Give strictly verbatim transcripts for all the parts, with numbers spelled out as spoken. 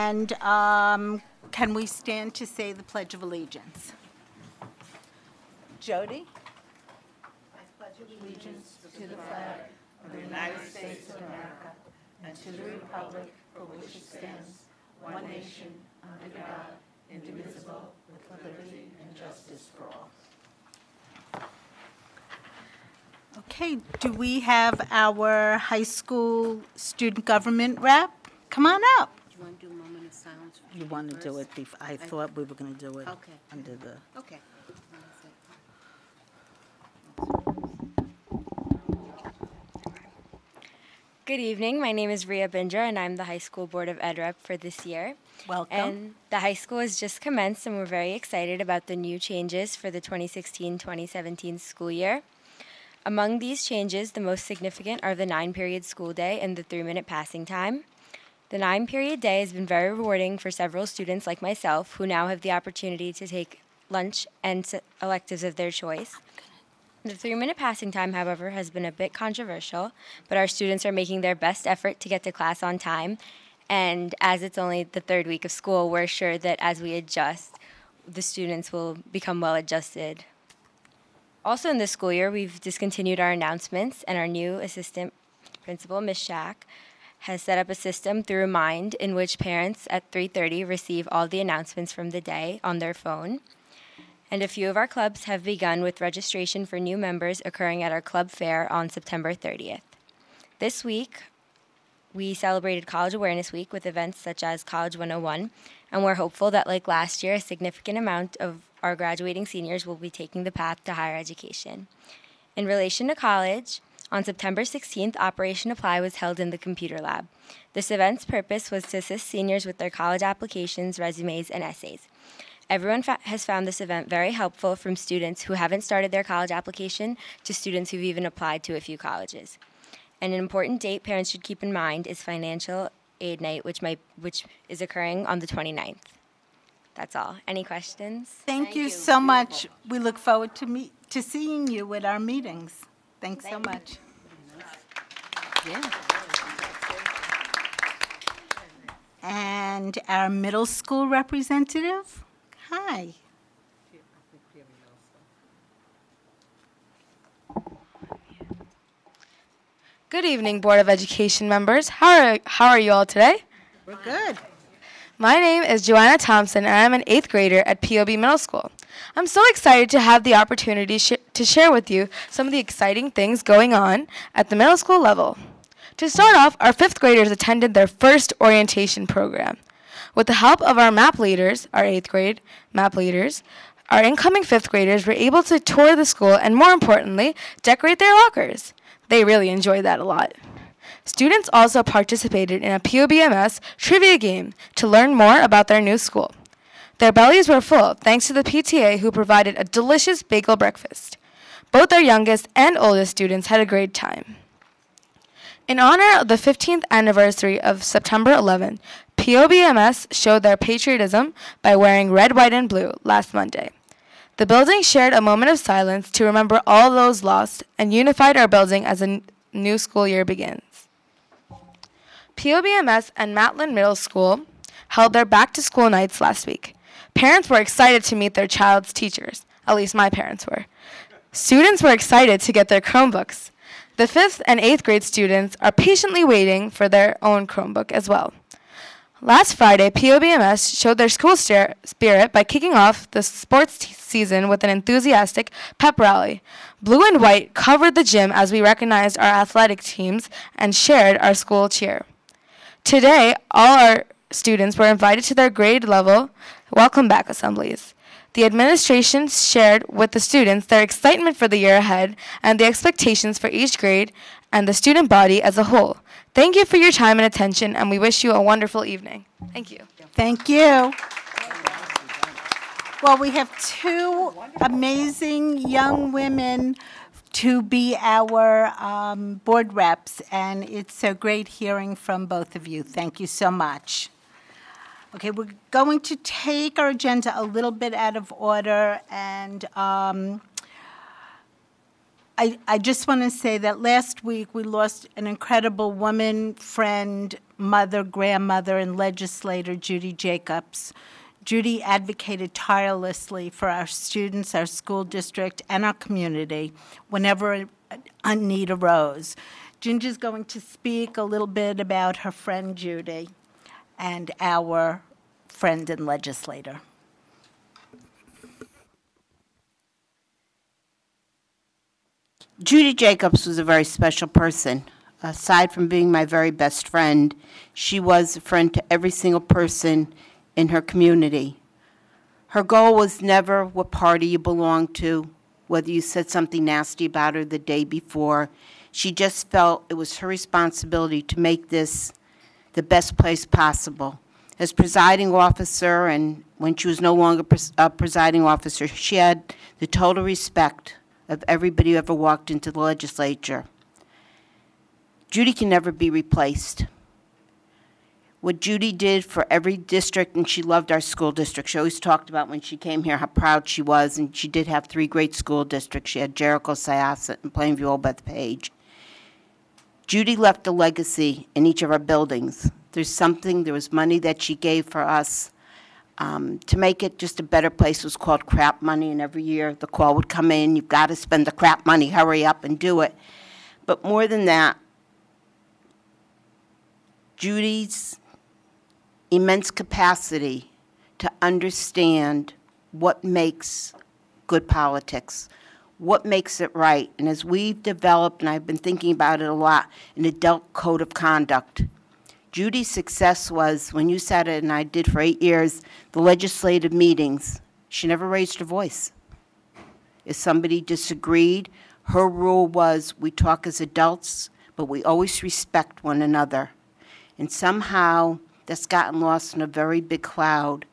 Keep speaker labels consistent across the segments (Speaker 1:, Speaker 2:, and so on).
Speaker 1: And um, can we stand to say the Pledge of Allegiance? Jody? I pledge allegiance to the flag of the United States of America and to the republic for which it stands, one nation, under God, indivisible, with liberty and justice for all. Okay, do we have our high school student government rep? Come on up.
Speaker 2: Do you want to do a moment of silence?
Speaker 3: You want to do it before, I thought we were going to do it
Speaker 2: Okay.
Speaker 3: under the,
Speaker 2: Okay.
Speaker 4: Good evening. My name is Rhea Binger, and I'm the high school board of ed rep for this year.
Speaker 1: Welcome.
Speaker 4: And the high school has just commenced, and we're very excited about the new changes for the twenty sixteen twenty seventeen school year. Among these changes, the most significant are the nine-period school day and the three-minute passing time. The nine-period day has been very rewarding for several students like myself, who now have the opportunity to take lunch and s- electives of their choice. The three-minute passing time, however, has been a bit controversial, but our students are making their best effort to get to class on time. And as it's only the third week of school, we're sure that as we adjust, the students will become well-adjusted. Also in this school year, we've discontinued our announcements, and our new assistant principal, Miz Shack, has set up a system through Remind in which parents at three thirty receive all the announcements from the day on their phone. And a few of our clubs have begun with registration for new members occurring at our club fair on September thirtieth. This week, we celebrated College Awareness Week with events such as College one oh one, and we're hopeful that, like last year, a significant amount of our graduating seniors will be taking the path to higher education. In relation to college, on September sixteenth, Operation Apply was held in the computer lab. This event's purpose was to assist seniors with their college applications, resumes, and essays. Everyone fa- has found this event very helpful, from students who haven't started their college application to students who've even applied to a few colleges. And an important date parents should keep in mind is Financial Aid Night, which might which is occurring on the twenty-ninth. That's all. Any questions?
Speaker 1: Thank, you, so much. We look forward to meet to seeing you at our meetings. Thanks so much.
Speaker 3: yeah.
Speaker 1: And our middle school representative? Hi.
Speaker 5: Good evening, Board of Education members. How are, how are you all today?
Speaker 1: We're good.
Speaker 5: My name is Joanna Thompson, and I'm an eighth grader at P O B Middle School. I'm so excited to have the opportunity sh- to share with you some of the exciting things going on at the middle school level. To start off, our fifth graders attended their first orientation program. With the help of our map leaders, our eighth grade map leaders, our incoming fifth graders were able to tour the school and, more importantly, decorate their lockers. They really enjoyed that a lot. Students also participated in a P O B M S trivia game to learn more about their new school. Their bellies were full thanks to the P T A, who provided a delicious bagel breakfast. Both our youngest and oldest students had a great time. In honor of the fifteenth anniversary of September eleventh, P O B M S showed their patriotism by wearing red, white, and blue last Monday. The building shared a moment of silence to remember all those lost and unified our building as a n- new school year begins. P O B M S and Matlin Middle School held their back-to-school nights last week. Parents were excited to meet their child's teachers. At least my parents were. Students were excited to get their Chromebooks. The fifth and eighth grade students are patiently waiting for their own Chromebook as well. Last Friday, P O B M S showed their school stir- spirit by kicking off the sports t- season with an enthusiastic pep rally. Blue and white covered the gym as we recognized our athletic teams and shared our school cheer. Today, all our students were invited to their grade level welcome back assemblies. The administration shared with the students their excitement for the year ahead and the expectations for each grade and the student body as a whole. Thank you for your time and attention, and we wish you a wonderful evening. Thank you.
Speaker 1: Thank you. Well, we have two amazing young women to be our um, board reps, and it's so great hearing from both of you. Thank you so much. Okay, we're going to take our agenda a little bit out of order, and um, I, I just want to say that last week we lost an incredible woman, friend, mother, grandmother, and legislator Judy Jacobs. Judy advocated tirelessly for our students, our school district, and our community whenever a need arose. Ginger's going to speak a little bit about her friend Judy and our friend and legislator.
Speaker 6: Judy Jacobs was a very special person. Aside from being my very best friend, she was a friend to every single person in her community. Her goal was never what party you belonged to, whether you said something nasty about her the day before. She just felt it was her responsibility to make this the best place possible. As presiding officer, and when she was no longer pres- a presiding officer, she had the total respect of everybody who ever walked into the legislature. Judy can never be replaced. What Judy did for every district, and she loved our school district. She always talked about when she came here how proud she was, and she did have three great school districts. She had Jericho, Syosset, and Plainview Old Bethpage. Judy left a legacy in each of our buildings. There's something, there was money that she gave for us um, to make it just a better place. It was called crap money, and every year the call would come in, you've got to spend the crap money, hurry up and do it. But more than that, Judy's immense capacity to understand what makes good politics, what makes it right. And as we've developed, and I've been thinking about it a lot, an adult code of conduct, Judy's success was when you sat it, and I did for eight years, the legislative meetings, she never raised her voice. If somebody disagreed, her rule was we talk as adults, but we always respect one another. And somehow that's gotten lost in a very big cloud.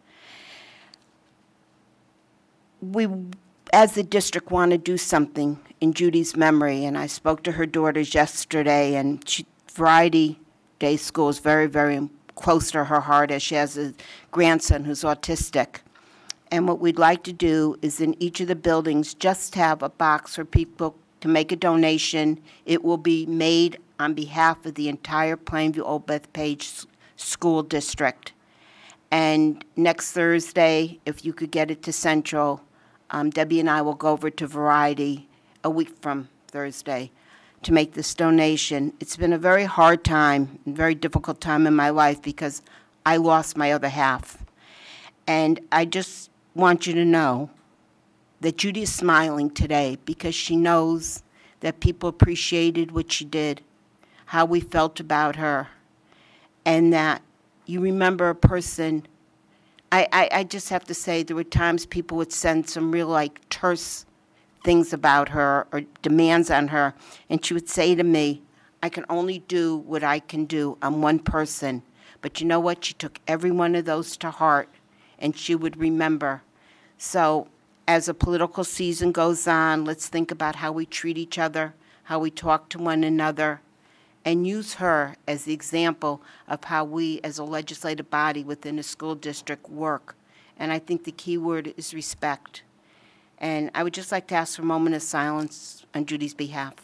Speaker 6: We, as the district, want to do something in Judy's memory, and I spoke to her daughters yesterday, and she, Variety Day School is very, very close to her heart, as she has a grandson who's autistic. And what we'd like to do is in each of the buildings just have a box for people to make a donation. It will be made on behalf of the entire Plainview Old Bethpage School District. And next Thursday, if you could get it to Central, um, Debbie and I will go over to Variety a week from Thursday to make this donation. It's been a very hard time, a very difficult time in my life because I lost my other half. And I just want you to know that Judy is smiling today because she knows that people appreciated what she did, how we felt about her, and that you remember a person. I, I, I just have to say there were times people would send some real, like, terse things about her or demands on her, and she would say to me, I can only do what I can do. I'm one person. But you know what? She took every one of those to heart, and she would remember. So as a political season goes on, let's think about how we treat each other, how we talk to one another, and use her as the example of how we as a legislative body within a school district work. And I think the key word is respect. And I would just like to ask for a moment of silence on Judy's behalf.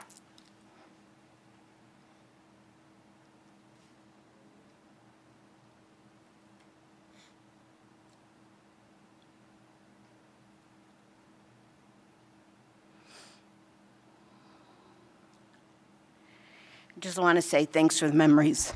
Speaker 6: I just want to say thanks for the memories.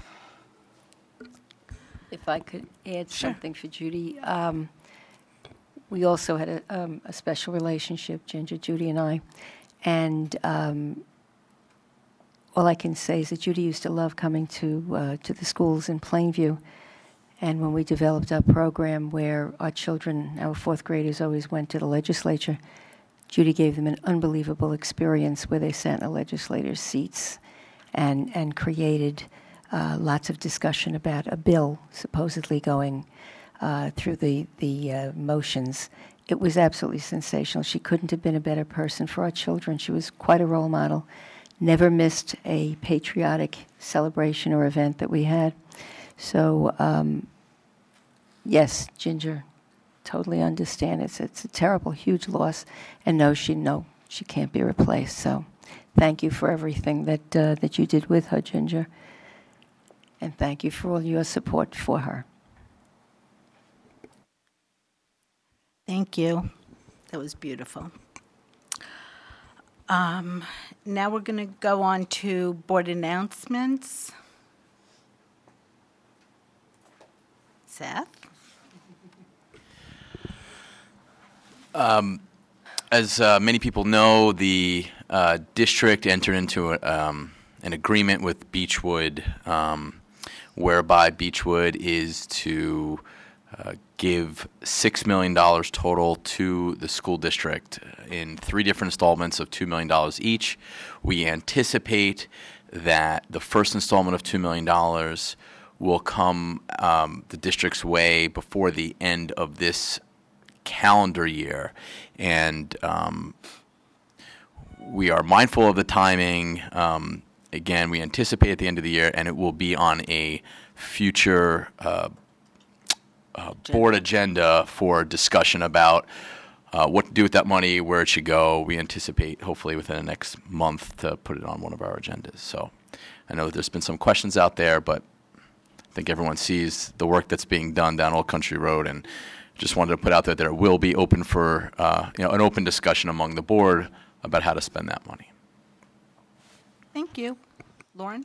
Speaker 2: If I could add something for Judy. Um, we also had a, um, a special relationship, Ginger, Judy and I. And um, all I can say is that Judy used to love coming to, uh, to the schools in Plainview. And when we developed our program where our children, our fourth graders, always went to the legislature, Judy gave them an unbelievable experience where they sat in the legislators' seats and, and created uh, lots of discussion about a bill supposedly going uh, through the, the uh, motions. It was absolutely sensational. She couldn't have been a better person for our children. She was quite a role model. Never missed a patriotic celebration or event that we had. So, um, yes, Ginger, totally understand. It's it's a terrible, huge loss, and no, she no, she can't be replaced. So, thank you for everything that uh, that you did with her, Ginger. and thank you for all your support for her.
Speaker 1: Thank you. That was beautiful. Um, now we're going to go on to board announcements. Seth?
Speaker 7: As uh, many people know, the uh, district entered into a, um, an agreement with Beechwood, um, whereby Beechwood is to uh, give six million dollars total to the school district in three different installments of two million dollars each. We anticipate that the first installment of two million dollars will come um, the district's way before the end of this calendar year, and um, we are mindful of the timing. Um, again, we anticipate at the end of the year, and it will be on a future uh, uh, board agenda for discussion about uh, what to do with that money, where it should go. We anticipate, hopefully, within the next month to put it on one of our agendas. So I know there's been some questions out there, but I think everyone sees the work that's being done down Old Country Road, and just wanted to put out there that it will be open for, uh, you know, an open discussion among the board about how to spend that money.
Speaker 1: Thank you. Lauren?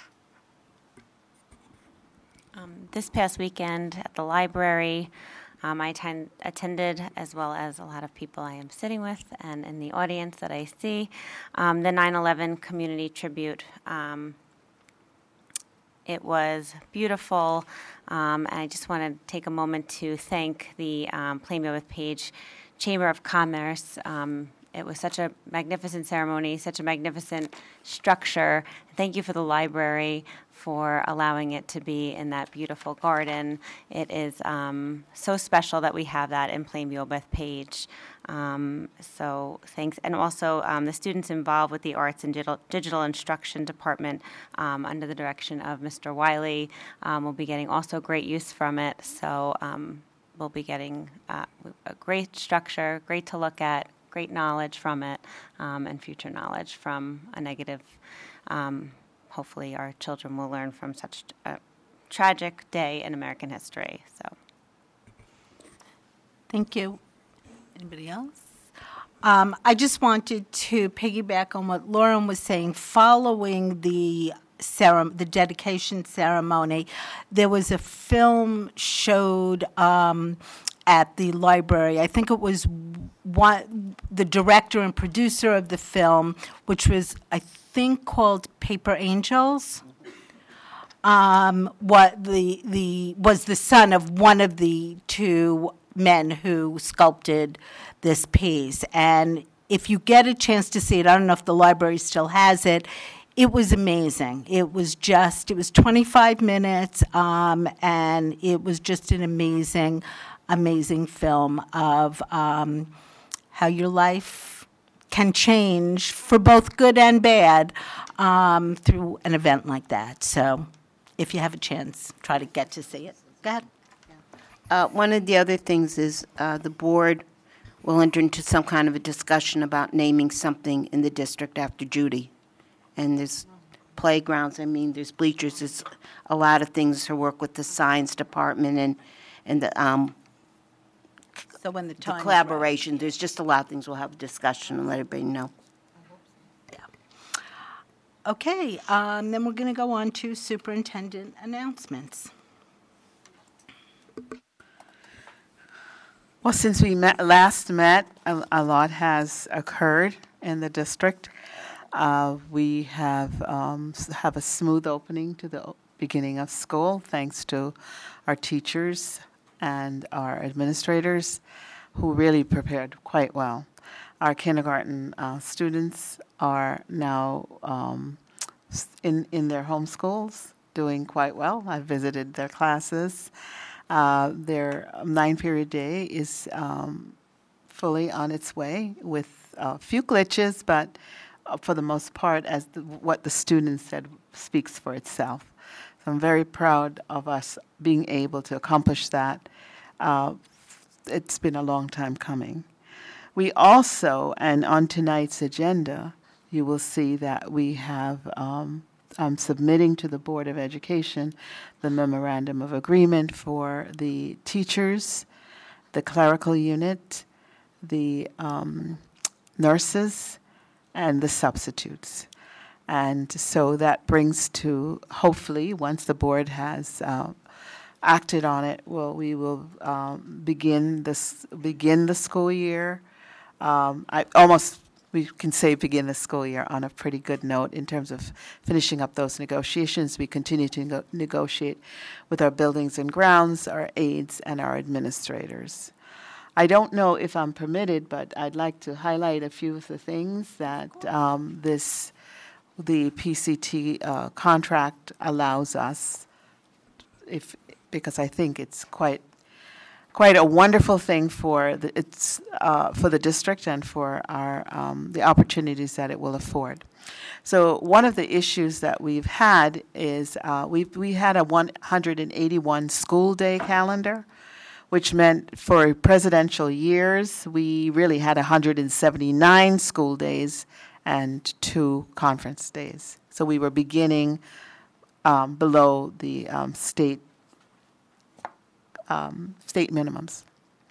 Speaker 8: Um, This past weekend at the library, um, I attend, attended, as well as a lot of people I am sitting with and in the audience that I see, um, the nine eleven Community Tribute. Um, It was beautiful, um, and I just want to take a moment to thank the um, Plainview with Page Chamber of Commerce. Um, it was such a magnificent ceremony, such a magnificent structure. Thank you for the library for allowing it to be in that beautiful garden. It is um, so special that we have that in Plainview with Page. Um, so thanks. And also um, the students involved with the Arts and Digital, Digital Instruction Department um, under the direction of Mister Wiley um, will be getting also great use from it. So um, we'll be getting uh, a great structure, great to look at, great knowledge from it, um, and future knowledge from a negative. Um, hopefully our children will learn from such a tragic day in American history. So
Speaker 1: Thank you. Anybody else? Um, I just wanted to piggyback on what Lauren was saying. Following the cerem- the dedication ceremony, there was a film showed um, at the library. I think it was one, the director and producer of the film, which was, I think, called Paper Angels. Um, what the the was the son of one of the two men who sculpted this piece. And if you get a chance to see it, I don't know if the library still has it, it was amazing. It was just, it was twenty-five minutes, um, and it was just an amazing, amazing film of um, how your life can change for both good and bad um, through an event like that. So if you have a chance, try to get to see it. Go ahead.
Speaker 6: Uh, One of the other things is uh, the board will enter into some kind of a discussion about naming something in the district after Judy. And there's playgrounds, I mean, there's bleachers, there's a lot of things to work with the science department and, and the um,
Speaker 1: So when the
Speaker 6: the
Speaker 1: time
Speaker 6: collaboration. There's just a lot of things we'll have a discussion and let everybody know.
Speaker 1: Okay, um, then we're going to go on to superintendent announcements.
Speaker 9: Well, since we met, last met, a, a lot has occurred in the district. Uh, we have um, s- have a smooth opening to the o- beginning of school, thanks to our teachers and our administrators, who really prepared quite well. Our kindergarten uh, students are now um, s- in in their home schools, doing quite well. I visited their classes. Uh, their nine-period day is um, fully on its way with a few glitches, but uh, for the most part, as the, what the students said speaks for itself. So I'm very proud of us being able to accomplish that. Uh, it's been a long time coming. We also, and on tonight's agenda, you will see that we have um, I'm submitting to the Board of Education the memorandum of agreement for the teachers, the clerical unit, the um, nurses, and the substitutes. And so that brings to, hopefully, once the board has uh, acted on it, well, we will um, begin this begin the school year. Um, I almost we can say begin the school year on a pretty good note in terms of finishing up those negotiations. We continue to nego- negotiate with our buildings and grounds, our aides, and our administrators. I don't know if I'm permitted, but I'd like to highlight a few of the things that um, this the P C T uh, contract allows us, if because I think it's quite quite a wonderful thing for the it's uh, for the district and for our um, the opportunities that it will afford. So one of the issues that we've had is uh, we we had a one hundred eighty-one school day calendar, which meant for presidential years we really had one hundred seventy-nine school days and two conference days. So we were beginning um, below the um, state um, state minimums.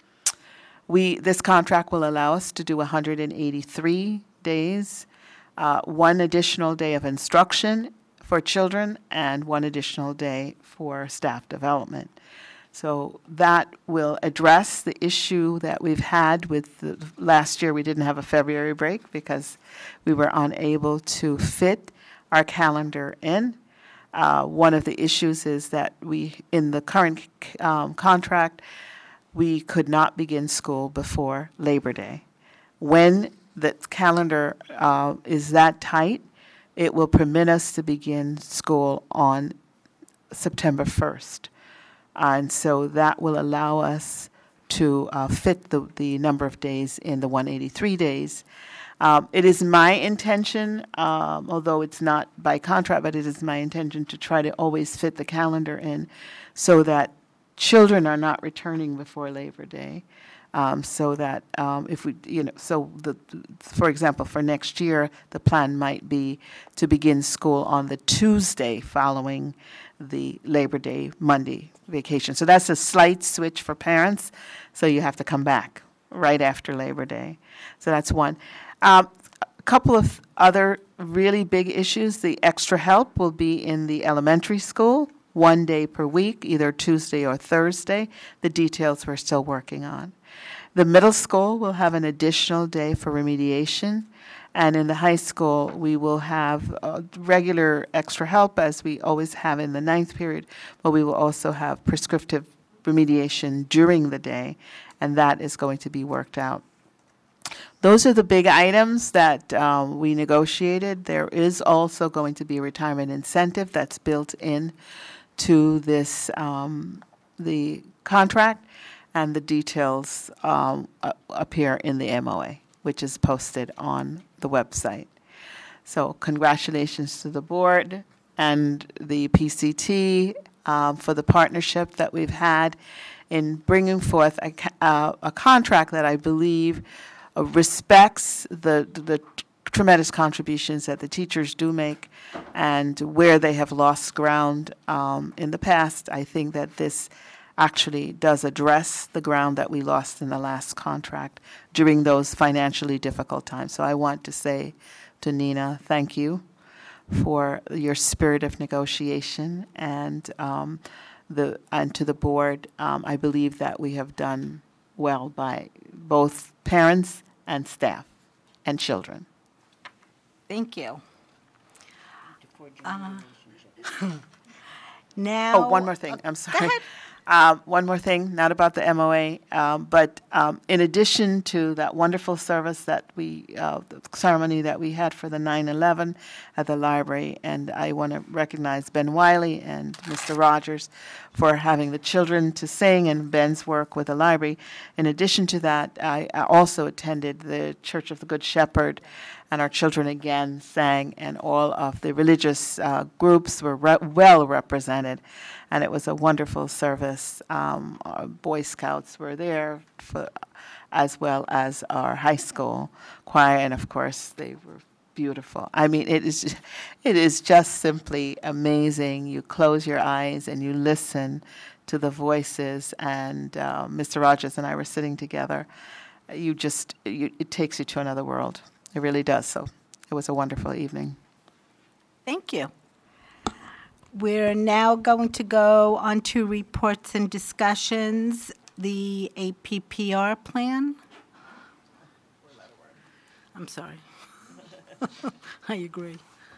Speaker 9: We this contract will allow us to do one hundred eighty-three days, uh, one additional day of instruction for children, and one additional day for staff development. So that will address the issue that we've had with the, last year we didn't have a February break because we were unable to fit our calendar in. Uh, one of the issues is that we, in the current um, contract, we could not begin school before Labor Day. When the calendar uh, is that tight, it will permit us to begin school on September first. And so that will allow us to uh, fit the, the number of days in the one hundred eighty-three days. Um, it is my intention, um, although it's not by contract, but it is my intention to try to always fit the calendar in so that children are not returning before Labor Day. Um, so that um, if we, you know, so the, for example, for next year, the plan might be to begin school on the Tuesday following the Labor Day Monday vacation. So that's a slight switch for parents. So you have to come back right after Labor Day. So that's one. Um, a couple of other really big issues. The extra help will be in the elementary school, one day per week, either Tuesday or Thursday. The details we're still working on. The middle school will have an additional day for remediation. And in the high school, we will have uh, regular extra help, as we always have in the ninth period, but we will also have prescriptive remediation during the day, and that is going to be worked out. Those are the big items that um, we negotiated. There is also going to be a retirement incentive that's built in to this, um, the contract, and the details um, uh, appear in the M O A, which is posted on the website. So congratulations to the board and the P C T um, for the partnership that we've had in bringing forth a, uh, a contract that I believe uh, respects the, the tremendous contributions that the teachers do make, and where they have lost ground um, in the past. I think that this actually does address the ground that we lost in the last contract during those financially difficult times. So I want to say to Nina, thank you for your spirit of negotiation, and um, the and to the board. Um, I believe that we have done well by both parents and staff and children.
Speaker 1: Thank you. Uh, now,
Speaker 9: Oh, one more thing. I'm
Speaker 1: Go
Speaker 9: sorry.
Speaker 1: ahead.
Speaker 9: Um, one more thing, not about the M O A, um, but um, in addition to that wonderful service that we, uh, the ceremony that we had for the nine eleven at the library, and I want to recognize Ben Wiley and Mister Rogers for having the children to sing and Ben's work with the library. In addition to that, I, I also attended the Church of the Good Shepherd, and our children again sang, and all of the religious uh, groups were re- well represented. And it was a wonderful service. Um, our Boy Scouts were there, for, as well as our high school choir. And of course, they were beautiful. I mean, it is, it is just simply amazing. You close your eyes and you listen to the voices. And uh, Mister Rogers and I were sitting together. You just, you, it takes you to another world. It really does. So it was a wonderful evening.
Speaker 1: Thank you. We're now going to go on to reports and discussions, the A P P R plan. I'm sorry. I agree.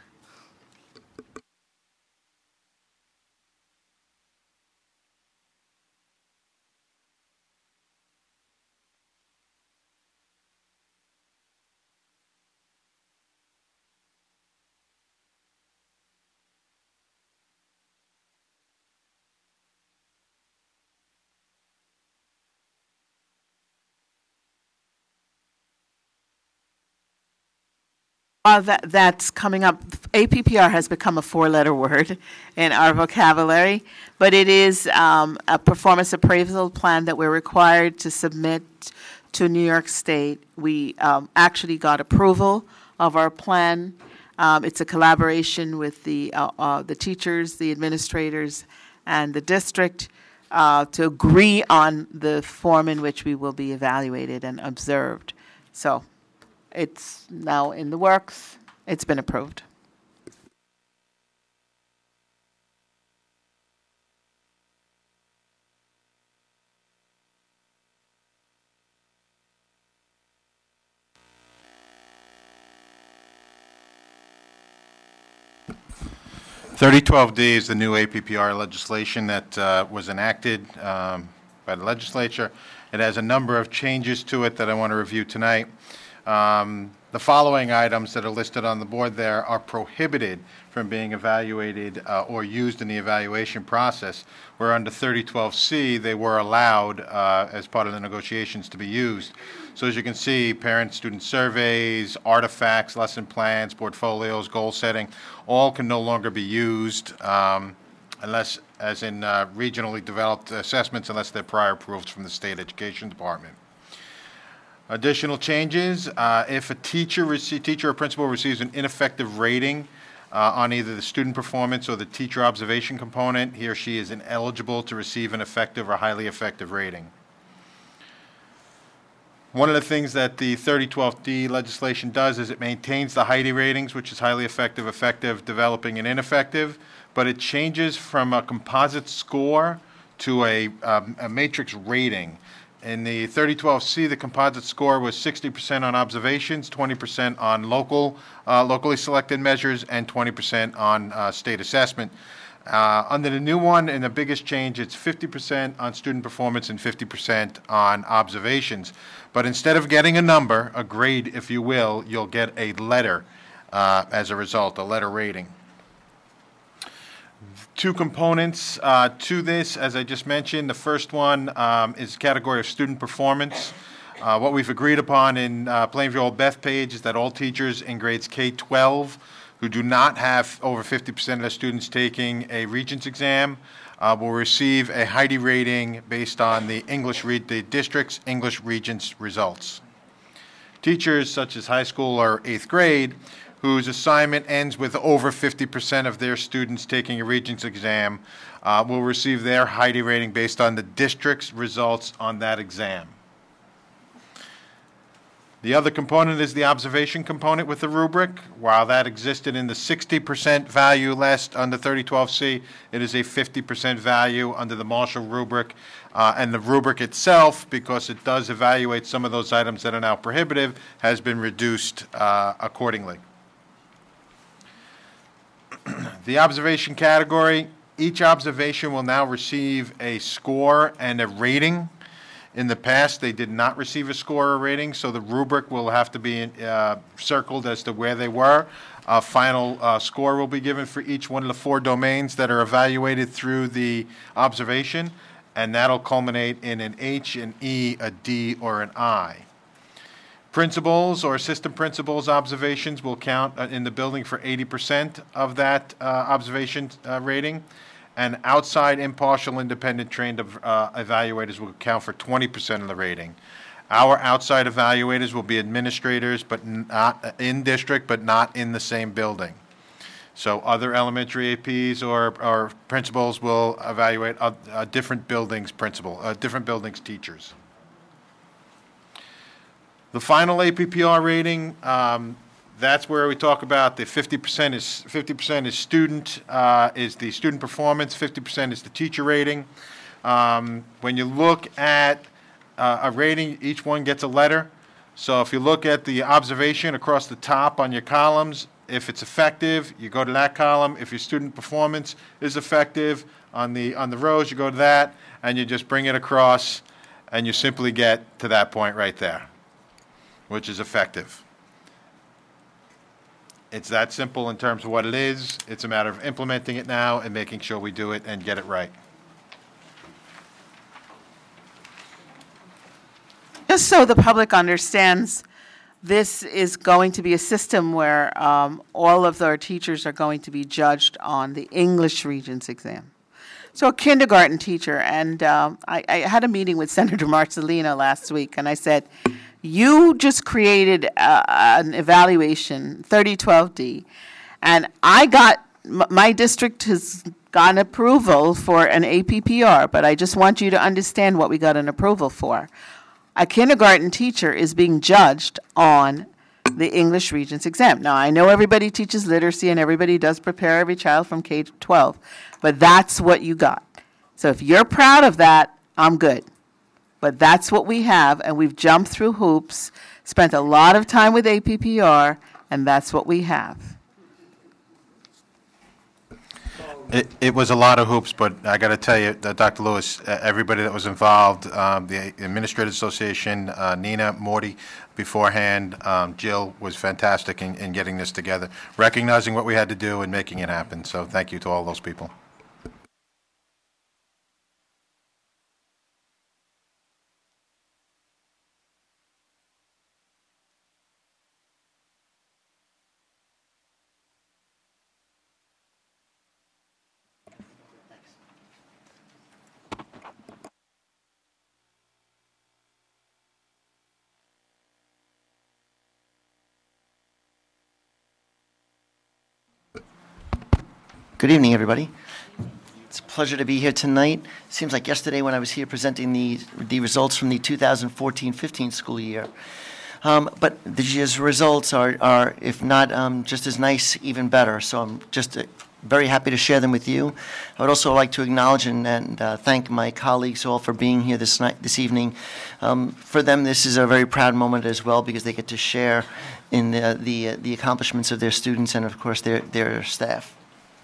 Speaker 9: Uh, that, that's coming up. A P P R has become a four-letter word in our vocabulary, but it is um, a performance appraisal plan that we're required to submit to New York State. We um, actually got approval of our plan. Um, it's a collaboration with the uh, uh, the teachers, the administrators, and the district uh, to agree on the form in which we will be evaluated and observed. So it's now in the works. It's been approved.
Speaker 10: thirty twelve D is the new A P P R legislation that uh, was enacted um, by the legislature. It has a number of changes to it that I want to review tonight. Um, the following items that are listed on the board there are prohibited from being evaluated uh, or used in the evaluation process, where under thirty twelve C they were allowed uh, as part of the negotiations to be used. So as you can see, parent-student surveys, artifacts, lesson plans, portfolios, goal setting, all can no longer be used um, unless, as in uh, regionally developed assessments, unless they're prior approved from the State Education Department. Additional changes, uh, if a teacher, rece- teacher or principal receives an ineffective rating uh, on either the student performance or the teacher observation component, he or she is ineligible to receive an effective or highly effective rating. One of the things that the thirty twelve D legislation does is it maintains the Heidi ratings, which is highly effective, effective, developing, and ineffective, but it changes from a composite score to a, um, a matrix rating. In the thirty twelve C, the composite score was sixty percent on observations, twenty percent on local, uh, locally selected measures, and twenty percent on uh, state assessment. Uh, under the new one, and the biggest change, it's fifty percent on student performance and fifty percent on observations. But instead of getting a number, a grade, if you will, you'll get a letter uh, as a result, a letter rating. Two components uh, to this, as I just mentioned. The first one um, is category of student performance. Uh, what we've agreed upon in uh, Plainview Old Bethpage is that all teachers in grades K twelve who do not have over fifty percent of their students taking a Regents exam uh, will receive a Heidi rating based on the English re- the district's English Regents results. Teachers such as high school or eighth grade whose assignment ends with over fifty percent of their students taking a Regents exam uh, will receive their Heidi rating based on the district's results on that exam. The other component is the observation component with the rubric. While that existed in the sixty percent value list under thirty twelve C, it is a fifty percent value under the Marshall rubric. Uh, and the rubric itself, because it does evaluate some of those items that are now prohibitive, has been reduced uh, accordingly. The observation category, each observation will now receive a score and a rating. In the past, they did not receive a score or rating, so the rubric will have to be uh, circled as to where they were. A final uh, score will be given for each one of the four domains that are evaluated through the observation, and that'll culminate in an H, an E, a D, or an I. Principals or assistant principals observations will count uh, in the building for eighty percent of that uh, observation uh, rating, and outside impartial independent trained uh, evaluators will count for twenty percent of the rating. Our outside evaluators will be administrators, but not in district, but not in the same building. So other elementary A Ps or, or principals will evaluate a, a different buildings principal, uh, different buildings teachers. The final A P P R rating, um, that's where we talk about the fifty percent is fifty percent is student uh, is the student performance, fifty percent is the teacher rating. Um, when you look at uh, a rating, each one gets a letter. So if you look at the observation across the top on your columns, if it's effective, you go to that column. If your student performance is effective on the on the rows, you go to that, and you just bring it across, and you simply get to that point right there, which is effective. It's that simple in terms of what it is. It's a matter of implementing it now and making sure we do it and get it right.
Speaker 9: Just so the public understands, this is going to be a system where um, all of our teachers are going to be judged on the English Regents exam. So a kindergarten teacher, and um, I, I had a meeting with Senator Marcellino last week, and I said, you just created uh, an evaluation, thirty twelve D, and I got, m- my district has gotten approval for an A P P R, but I just want you to understand what we got an approval for. A kindergarten teacher is being judged on the English Regents exam. Now, I know everybody teaches literacy and everybody does prepare every child from K to twelve, but that's what you got. So if you're proud of that, I'm good. But that's what we have, and we've jumped through hoops, spent a lot of time with A P P R, and that's what we have.
Speaker 10: It, it was a lot of hoops, but I got to tell you, that Doctor Lewis, uh, everybody that was involved, um, the Administrators Association, uh, Nina, Morty, beforehand, um, Jill was fantastic in, in getting this together, recognizing what we had to do and making it happen. So thank you to all those people.
Speaker 11: Good evening, everybody. It's a pleasure to be here tonight. Seems like yesterday when I was here presenting the the results from the two thousand fourteen fifteen school year. Um, but this year's results are, are if not um, just as nice, even better. So I'm just uh, very happy to share them with you. I would also like to acknowledge and, and uh, thank my colleagues all for being here this night, this evening. Um, for them, this is a very proud moment as well because they get to share in the the, uh, the accomplishments of their students and, of course, their their staff.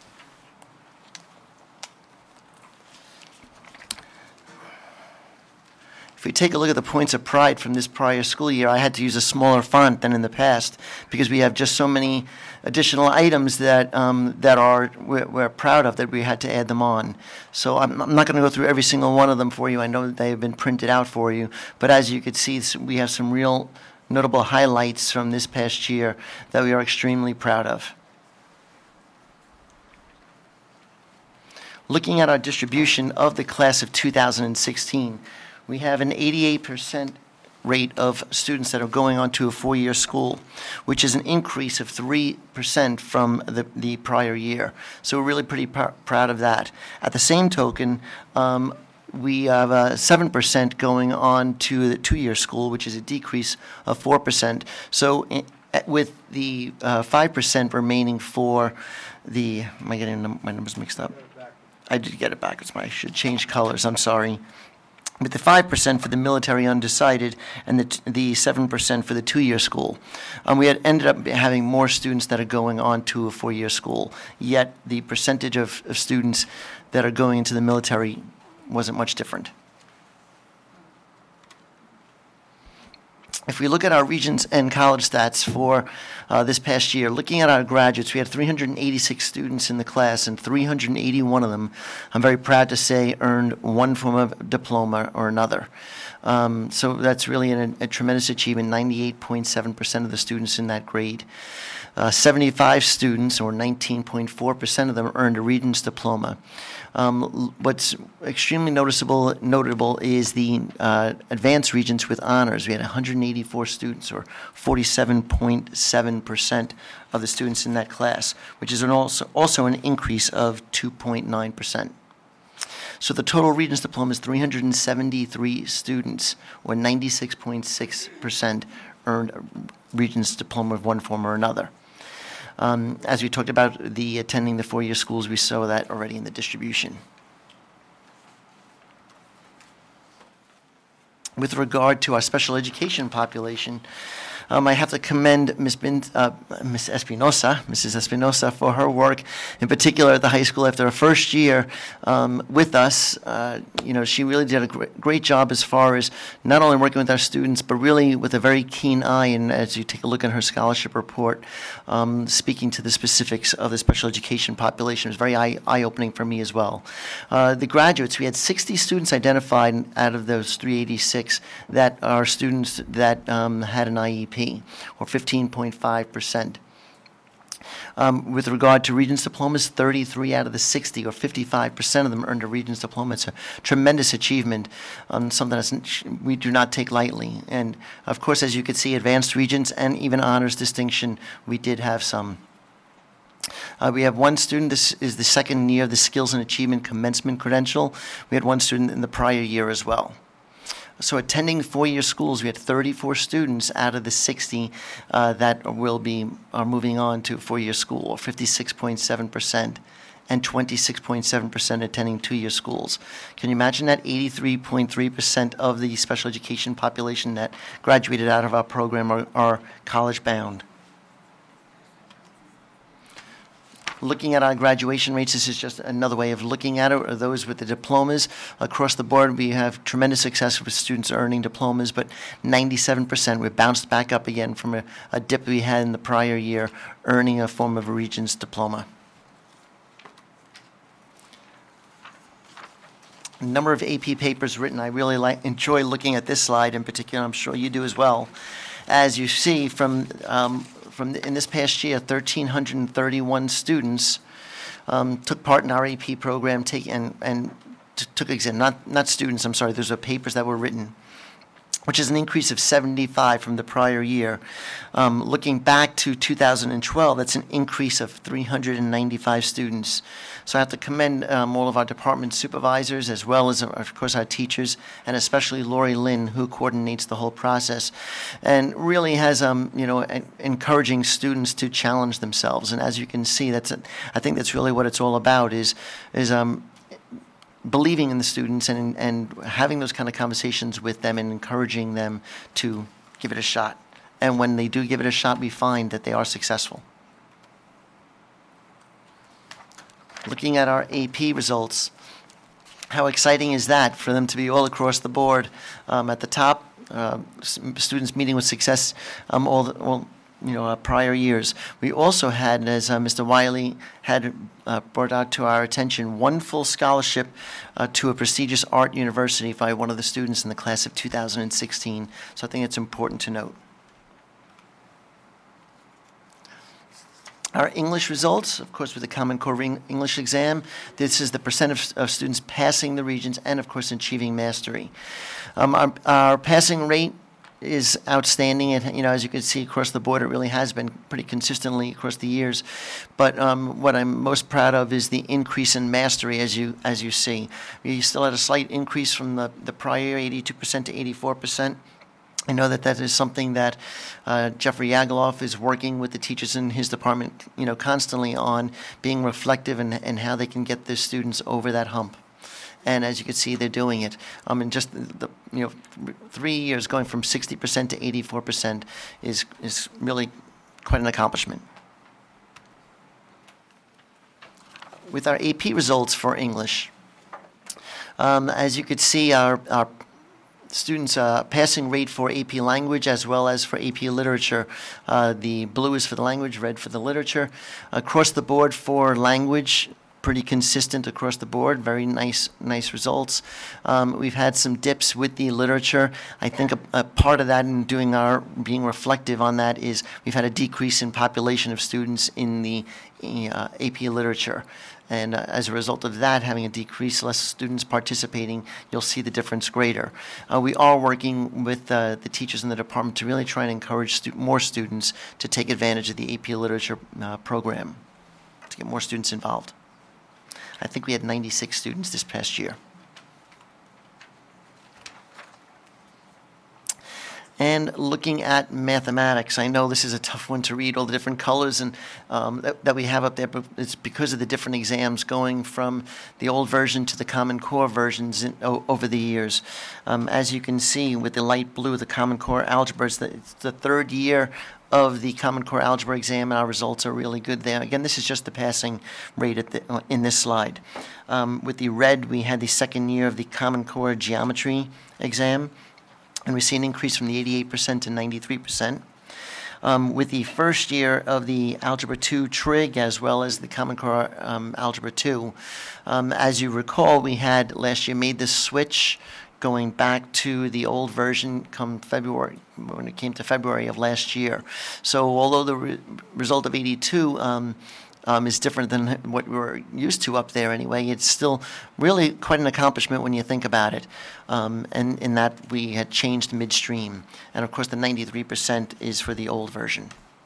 Speaker 11: If we take a look at the points of pride from this prior school year, I had to use a smaller font than in the past because we have just so many additional items that um, that are we're, we're proud of that we had to add them on. So I'm, I'm not going to go through every single one of them for you. I know that they have been printed out for you, but as you can see, we have some real notable highlights from this past year that we are extremely proud of. Looking at our distribution of the class of two thousand sixteen, we have an eighty-eight percent rate of students that are going on to a four-year school, which is an increase of three percent from the, the prior year. So we're really pretty pr- proud of that. At the same token, um, we have uh, seven percent going on to the two-year school, which is a decrease of four percent. So in, with the uh, five percent remaining for the, am I getting my numbers mixed up? I did get it backwards. I should change colors. I'm sorry. With the five percent for the military undecided and the t- the seven percent for the two-year school. Um, we had ended up having more students that are going on to a four-year school, yet the percentage of, of students that are going into the military wasn't much different. If we look at our regions and college stats for uh, this past year, looking at our graduates, we had three hundred eighty-six students in the class, and three hundred eighty-one of them, I'm very proud to say, earned one form of diploma or another. Um, so that's really an, a tremendous achievement, ninety-eight point seven percent of the students in that grade. Uh, seventy-five students, or nineteen point four percent of them, earned a Regents diploma. Um, l- what's extremely noticeable, notable is the uh, advanced Regents with honors. We had one hundred eighty-four students, or forty-seven point seven percent of the students in that class, which is an also, also an increase of two point nine percent. So the total Regents diploma is three hundred seventy-three students, or ninety-six point six percent earned a Regents diploma of one form or another. Um, as we talked about the attending the four-year schools, we saw that already in the distribution. With regard to our special education population, Um, I have to commend Miz Bin, uh, Miz Espinosa, Missus Espinosa, for her work, in particular at the high school after her first year um, with us. Uh, you know, she really did a gr- great job as far as not only working with our students, but really with a very keen eye. And as you take a look at her scholarship report, um, speaking to the specifics of the special education population, it was very eye- eye-opening for me as well. Uh, the graduates, we had sixty students identified out of those three hundred eighty-six that are students that um, had an I E P. Or fifteen point five percent. Um, with regard to Regents diplomas, thirty-three out of the sixty, or fifty-five percent of them, earned a Regents diploma. It's a tremendous achievement, um, something that's, we do not take lightly. And of course, as you could see, advanced Regents and even honors distinction, we did have some. Uh, we have one student, this is the second year of the Skills and Achievement Commencement Credential. We had one student in the prior year as well. So attending four-year schools, we had thirty-four students out of the sixty uh, that will be are moving on to four-year school, or fifty-six point seven percent, and twenty-six point seven percent attending two-year schools. Can you imagine that? eighty-three point three percent of the special education population that graduated out of our program are, are college-bound. Looking at our graduation rates, this is just another way of looking at it, or those with the diplomas. Across the board, we have tremendous success with students earning diplomas, but ninety-seven percent, we bounced back up again from a, a dip we had in the prior year, earning a form of a Regents diploma. Number of A P papers written. I really like, enjoy looking at this slide in particular. I'm sure you do as well. As you see from um, From the, in this past year, one thousand three hundred thirty-one students um, took part in our A P program, take, and, and t- took exam. Not not students. I'm sorry. Those are papers that were written, which is an increase of seventy-five from the prior year. Um, looking back to two thousand twelve, that's an increase of three hundred ninety-five students. So I have to commend um, all of our department supervisors, as well as, of course, our teachers, and especially Lori Lynn, who coordinates the whole process, and really has, um, you know, en- encouraging students to challenge themselves. And as you can see, that's a, I think that's really what it's all about, is is um, believing in the students and and having those kind of conversations with them and encouraging them to give it a shot. And when they do give it a shot, we find that they are successful. Looking at our A P results, how exciting is that for them to be all across the board? Um, at the top, uh, s- students meeting with success um, all, the, all you know, uh, prior years. We also had, as uh, Mister Wiley had uh, brought out to our attention, one full scholarship uh, to a prestigious art university by one of the students in the class of two thousand sixteen. So I think it's important to note. Our English results, of course, with the Common Core Eng- English exam, this is the percent of, of students passing the Regents and, of course, achieving mastery. Um, our, our passing rate is outstanding, and you know, as you can see across the board, it really has been pretty consistently across the years. But um, what I'm most proud of is the increase in mastery, as you as you see. We still had a slight increase from the, the prior eighty-two percent to eighty-four percent. I know that that is something that uh, Jeffrey Yagaloff is working with the teachers in his department, you know, constantly on being reflective and, and how they can get their students over that hump. And as you can see, they're doing it. Um, in just the, the you know th- three years, going from sixty percent to eighty-four percent is is really quite an accomplishment. With our A P results for English, um, as you could see, our our students' uh, passing rate for A P language as well as for A P literature. Uh, the blue is for the language, red for the literature. Across the board for language, pretty consistent across the board, very nice, nice results. Um, we've had some dips with the literature. I think a, a part of that in doing our, being reflective on that is we've had a decrease in population of students in the uh, A P literature. And uh, as a result of that, having a decrease, less students participating, you'll see the difference greater. Uh, we are working with uh, the teachers in the department to really try and encourage stu- more students to take advantage of the A P literature uh, program, to get more students involved. I think we had ninety-six students this past year. And looking at mathematics, I know this is a tough one to read, all the different colors and um, that, that we have up there, but it's because of the different exams going from the old version to the Common Core versions in, o- over the years. Um, as you can see with the light blue, the Common Core Algebra, it's the, it's the third year of the Common Core Algebra exam, and our results are really good there. Again, this is just the passing rate at the, in this slide. Um, with the red, we had the second year of the Common Core Geometry exam, and we see an increase from the eighty-eight percent to ninety-three percent. Um, with the first year of the Algebra two Trig, as well as the Common Core um, Algebra two, um, as you recall, we had last year made this switch going back to the old version come February, when it came to February of last year. So although the re- result of eighty-two um, um, is different than what we were used to up there anyway, it's still really quite an accomplishment when you think about it. Um, and in that we had changed midstream. And of course the ninety-three percent is for the old version.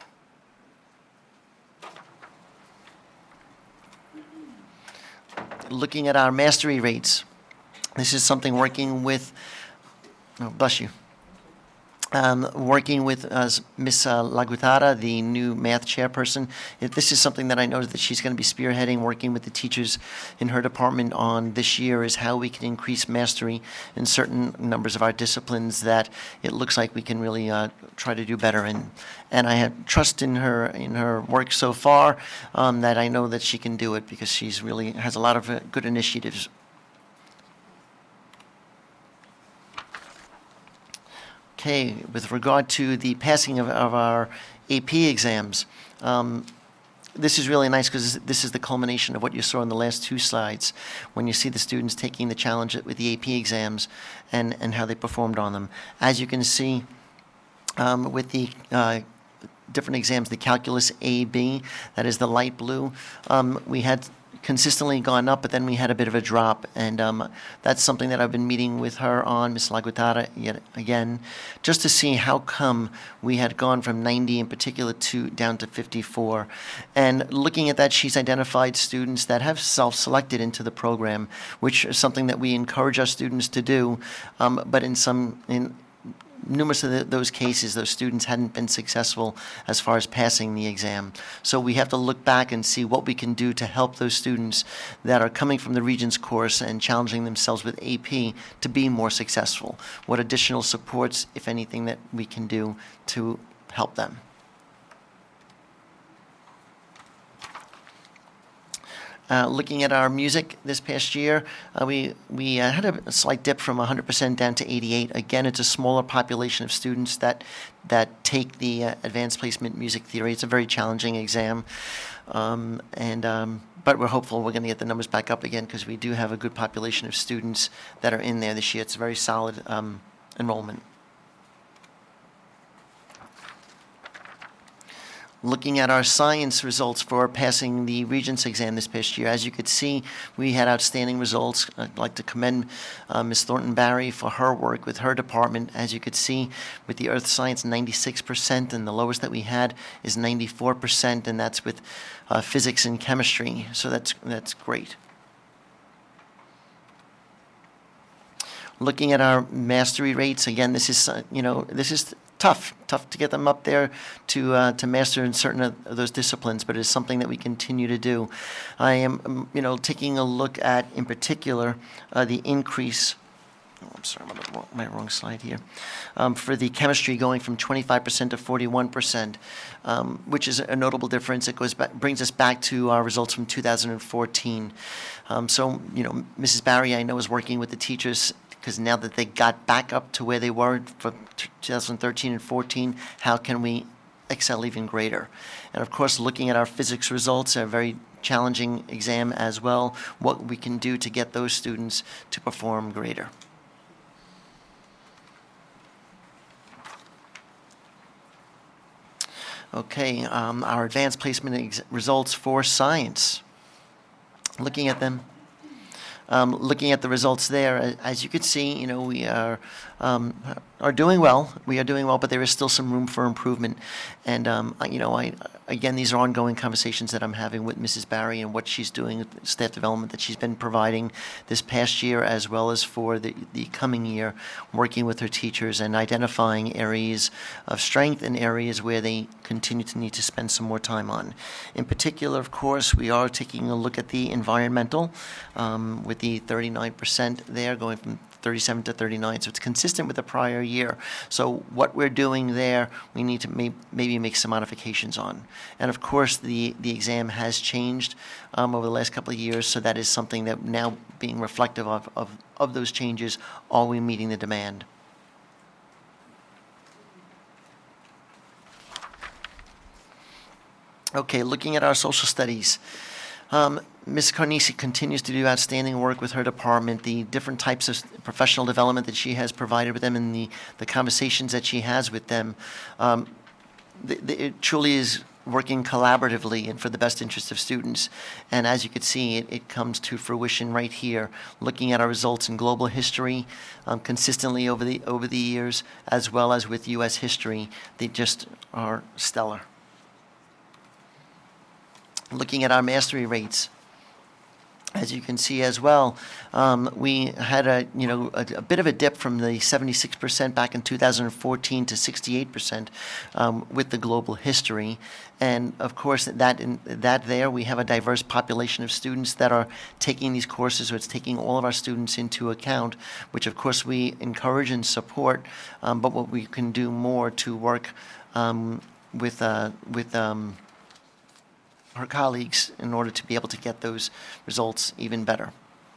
Speaker 11: Looking at our mastery rates, this is something working with, oh, bless you, um, working with uh, Miss uh, Lagutara, the new math chairperson. It, this is something that I know that she's going to be spearheading, working with the teachers in her department on this year, is how we can increase mastery in certain numbers of our disciplines that it looks like we can really uh, try to do better in. And I have trust in her in her work so far, um, that I know that she can do it, because she's really has a lot of uh, good initiatives. Okay, with regard to the passing of, of our A P exams, um, this is really nice because this is the culmination of what you saw in the last two slides, when you see the students taking the challenge with the A P exams and, and how they performed on them. As you can see, um, with the uh, different exams, the Calculus A B, that is the light blue, um, we had consistently gone up, but then we had a bit of a drop, and um, that's something that I've been meeting with her on, Miss Lagutara, yet again, just to see how come we had gone from ninety in particular to down to fifty-four. And looking at that, she's identified students that have self-selected into the program, which is something that we encourage our students to do, um, but in some in numerous of the, those cases, those students hadn't been successful as far as passing the exam. So we have to look back and see what we can do to help those students that are coming from the Regents course and challenging themselves with A P to be more successful. What additional supports, if anything, that we can do to help them. Uh, looking at our music this past year, uh, we we uh, had a, a slight dip from one hundred percent down to eighty-eight. Again, it's a smaller population of students that that take the uh, advanced placement music theory. It's a very challenging exam, um, and um, but we're hopeful we're going to get the numbers back up again, because we do have a good population of students that are in there this year. It's a very solid um, enrollment. Looking at our science results for passing the Regents exam this past year, as you could see, we had outstanding results. I'd like to commend uh, Miz Thornton Barry for her work with her department. As you could see, with the earth science, ninety-six percent, and the lowest that we had is ninety-four percent, and that's with uh, physics and chemistry. So that's that's great. Looking at our mastery rates, again, this is uh, you know this is. Tough, tough to get them up there to uh, to master in certain of those disciplines, but it's something that we continue to do. I am, you know, taking a look at, in particular, uh, the increase. Oh, I'm sorry, I'm on the wrong, my wrong slide here. Um, for the chemistry, going from twenty-five percent to forty-one percent, um, which is a notable difference. It goes back, brings us back to our results from two thousand fourteen. Um, so, you know, Missus Barry, I know, is working with the teachers, because now that they got back up to where they were for two thousand thirteen and fourteen, how can we excel even greater. And of course, looking at our physics results, a very challenging exam as well, what we can do to get those students to perform greater. Okay, um, our advanced placement ex- results for science. Looking at them, um, looking at the results there, a- as you can see, you know, we are um, are doing well. We are doing well, but there is still some room for improvement. And um, I- you know, I again, these are ongoing conversations that I'm having with Missus Barry and what she's doing with staff development that she's been providing this past year, as well as for the the coming year, working with her teachers and identifying areas of strength and areas where they continue to need to spend some more time on. In particular, of course, we are taking a look at the environmental um, with the thirty-nine percent there going from thirty-seven to thirty-nine, so it's consistent with the prior year. So what we're doing there, we need to may, maybe make some modifications on. And of course, the, the exam has changed um, over the last couple of years, so that is something that now being reflective of, of, of those changes, are we meeting the demand? Okay, looking at our social studies. Um, Miz Carnesi continues to do outstanding work with her department, the different types of professional development that she has provided with them and the, the conversations that she has with them. Um, the, the, it truly is working collaboratively and for the best interest of students. And as you can see, it, it comes to fruition right here, looking at our results in global history um, consistently over the, over the years, as well as with U S history. They just are stellar. Looking at our mastery rates, as you can see as well, um, we had a you know a, a bit of a dip from the seventy-six percent back in two thousand fourteen to sixty-eight percent um, with the global history, and of course that in, that there we have a diverse population of students that are taking these courses, so it's taking all of our students into account, which of course we encourage and support, um, but what we can do more to work um, with uh, with um, her colleagues in order to be able to get those results even better.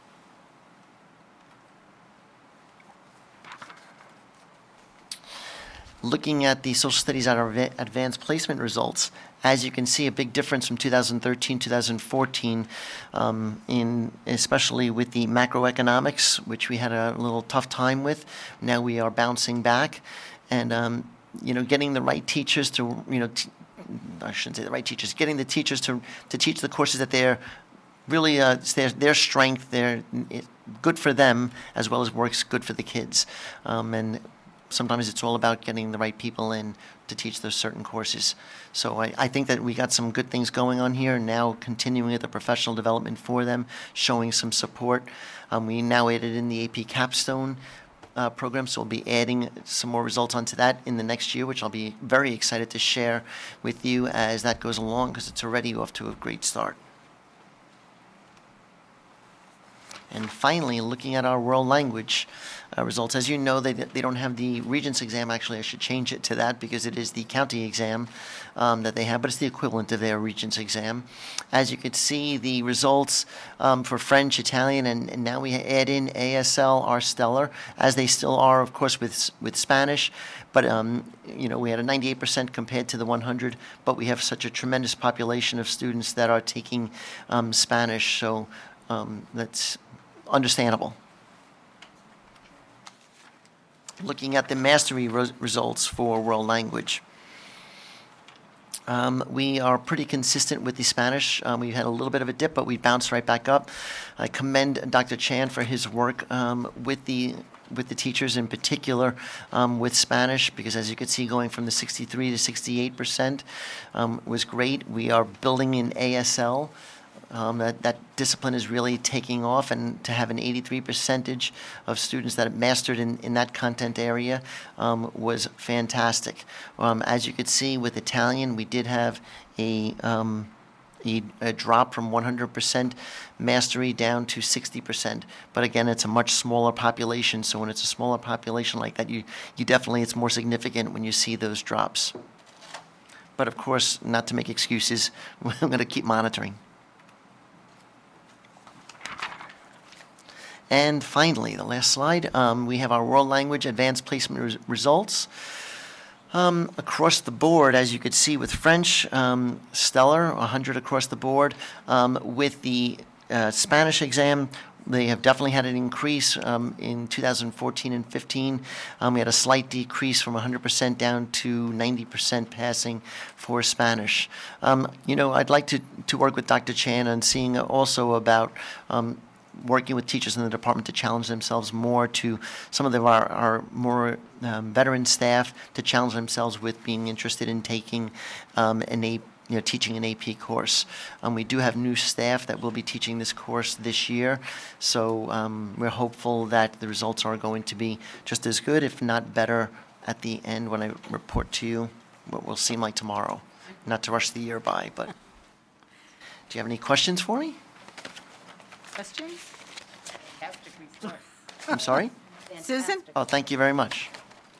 Speaker 11: Looking at the social studies at our advanced placement results, as you can see, a big difference from two thousand thirteen, two thousand fourteen, um, in especially with the macroeconomics, which we had a little tough time with. Now we are bouncing back, and um, you know, getting the right teachers to you know. T- I shouldn't say the right teachers, getting the teachers to, to teach the courses that they're really, uh, it's their, their strength, they're it, good for them, as well as works good for the kids. Um, and sometimes it's all about getting the right people in to teach those certain courses. So I, I think that we got some good things going on here, now continuing at the professional development for them, showing some support. Um, we now added in the A P Capstone Uh, program, so we'll be adding some more results onto that in the next year, which I'll be very excited to share with you as that goes along, because it's already off to a great start. And finally, looking at our world language uh, results. As you know, they, they don't have the Regents exam. Actually, I should change it to that because it is the county exam um, that they have, but it's the equivalent of their Regents exam. As you could see, the results um, for French, Italian, and, and now we add in A S L are stellar, as they still are, of course, with with Spanish. But, um, you know, we had a ninety-eight percent compared to the one hundred, but we have such a tremendous population of students that are taking um, Spanish, so um, that's understandable. Looking at the mastery res- results for world language. Um, we are pretty consistent with the Spanish. Um, we had a little bit of a dip, but we bounced right back up. I commend Doctor Chan for his work um, with the with the teachers, in particular um, with Spanish, because as you can see, going from the sixty-three to sixty-eight percent um, was great. We are building in A S L. Um, that, that discipline is really taking off, and to have an eighty-three percentage of students that have mastered in, in that content area um, was fantastic. Um, as you could see with Italian, we did have a, um, a, a drop from one hundred percent mastery down to sixty percent. But again, it's a much smaller population, so when it's a smaller population like that, you, you definitely, it's more significant when you see those drops. But of course, not to make excuses, we're going to keep monitoring. And finally, the last slide, um, we have our world language advanced placement res- results. Um, across the board, as you could see with French, um, stellar, one hundred across the board. Um, with the uh, Spanish exam, they have definitely had an increase um, in two thousand fourteen and fifteen. Um, we had a slight decrease from one hundred percent down to ninety percent passing for Spanish. Um, you know, I'd like to, to work with Doctor Chan on seeing also about um, working with teachers in the department to challenge themselves more to some of the, our, our more um, veteran staff to challenge themselves with being interested in taking um, an A P, you know, teaching an A P course. Um, we do have new staff that will be teaching this course this year, so um, we're hopeful that the results are going to be just as good, if not better, at the end when I report to you what will seem like tomorrow. Not to rush the year by, but do you have any questions for me?
Speaker 1: Questions?
Speaker 11: I'm sorry?
Speaker 1: Susan?
Speaker 11: Oh, thank you very much.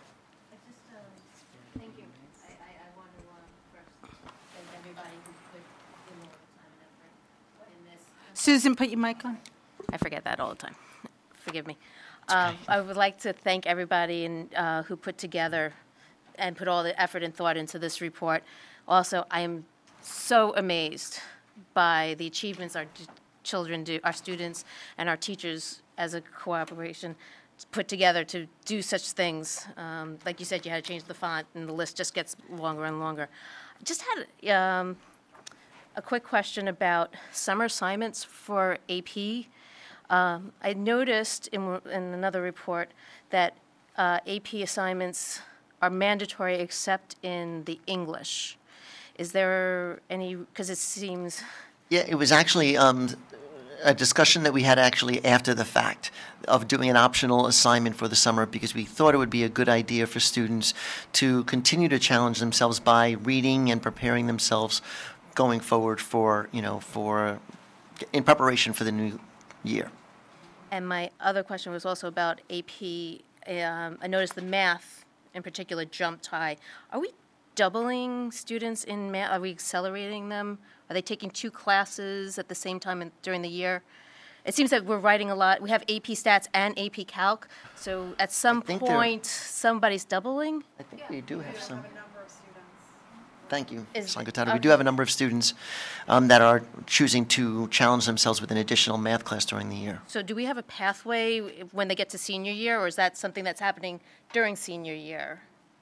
Speaker 2: Thank you. I, I, I want to uh, first thank everybody who put in all the time and effort in this.
Speaker 1: Susan, put your mic on.
Speaker 3: I forget that all the time. Forgive me. Um, I would like to thank everybody in, uh, who put together and put all the effort and thought into this report. Also, I am so amazed by the achievements our d- children do, our students and our teachers as a cooperation put together to do such things. Um, like you said, you had to change the font, and the list just gets longer and longer. Just had um, a quick question about summer assignments for A P. Um, I noticed in, in another report that uh, A P assignments are mandatory except in the English. Is there any, because it seems...
Speaker 11: Yeah, it was actually um, a discussion that we had actually after the fact of doing an optional assignment for the summer because we thought it would be a good idea for students to continue to challenge themselves by reading and preparing themselves going forward for, you know, for, in preparation for the new year.
Speaker 3: And my other question was also about A P. Um, I noticed the math in particular jumped high. Are we doubling students in math? Are we accelerating them? Are they taking two classes at the same time in, during the year? It seems that we're writing a lot. We have A P Stats and A P Calc. So at some
Speaker 11: think they're-
Speaker 3: point, somebody's doubling?
Speaker 11: I think we do have some. Thank you,
Speaker 3: Is-
Speaker 11: Sangatata. We
Speaker 3: okay.
Speaker 11: do have a number of students um, that are choosing to challenge themselves with an additional math class during the year.
Speaker 3: So do we have a pathway when they get to senior year, or is that something that's happening during senior year?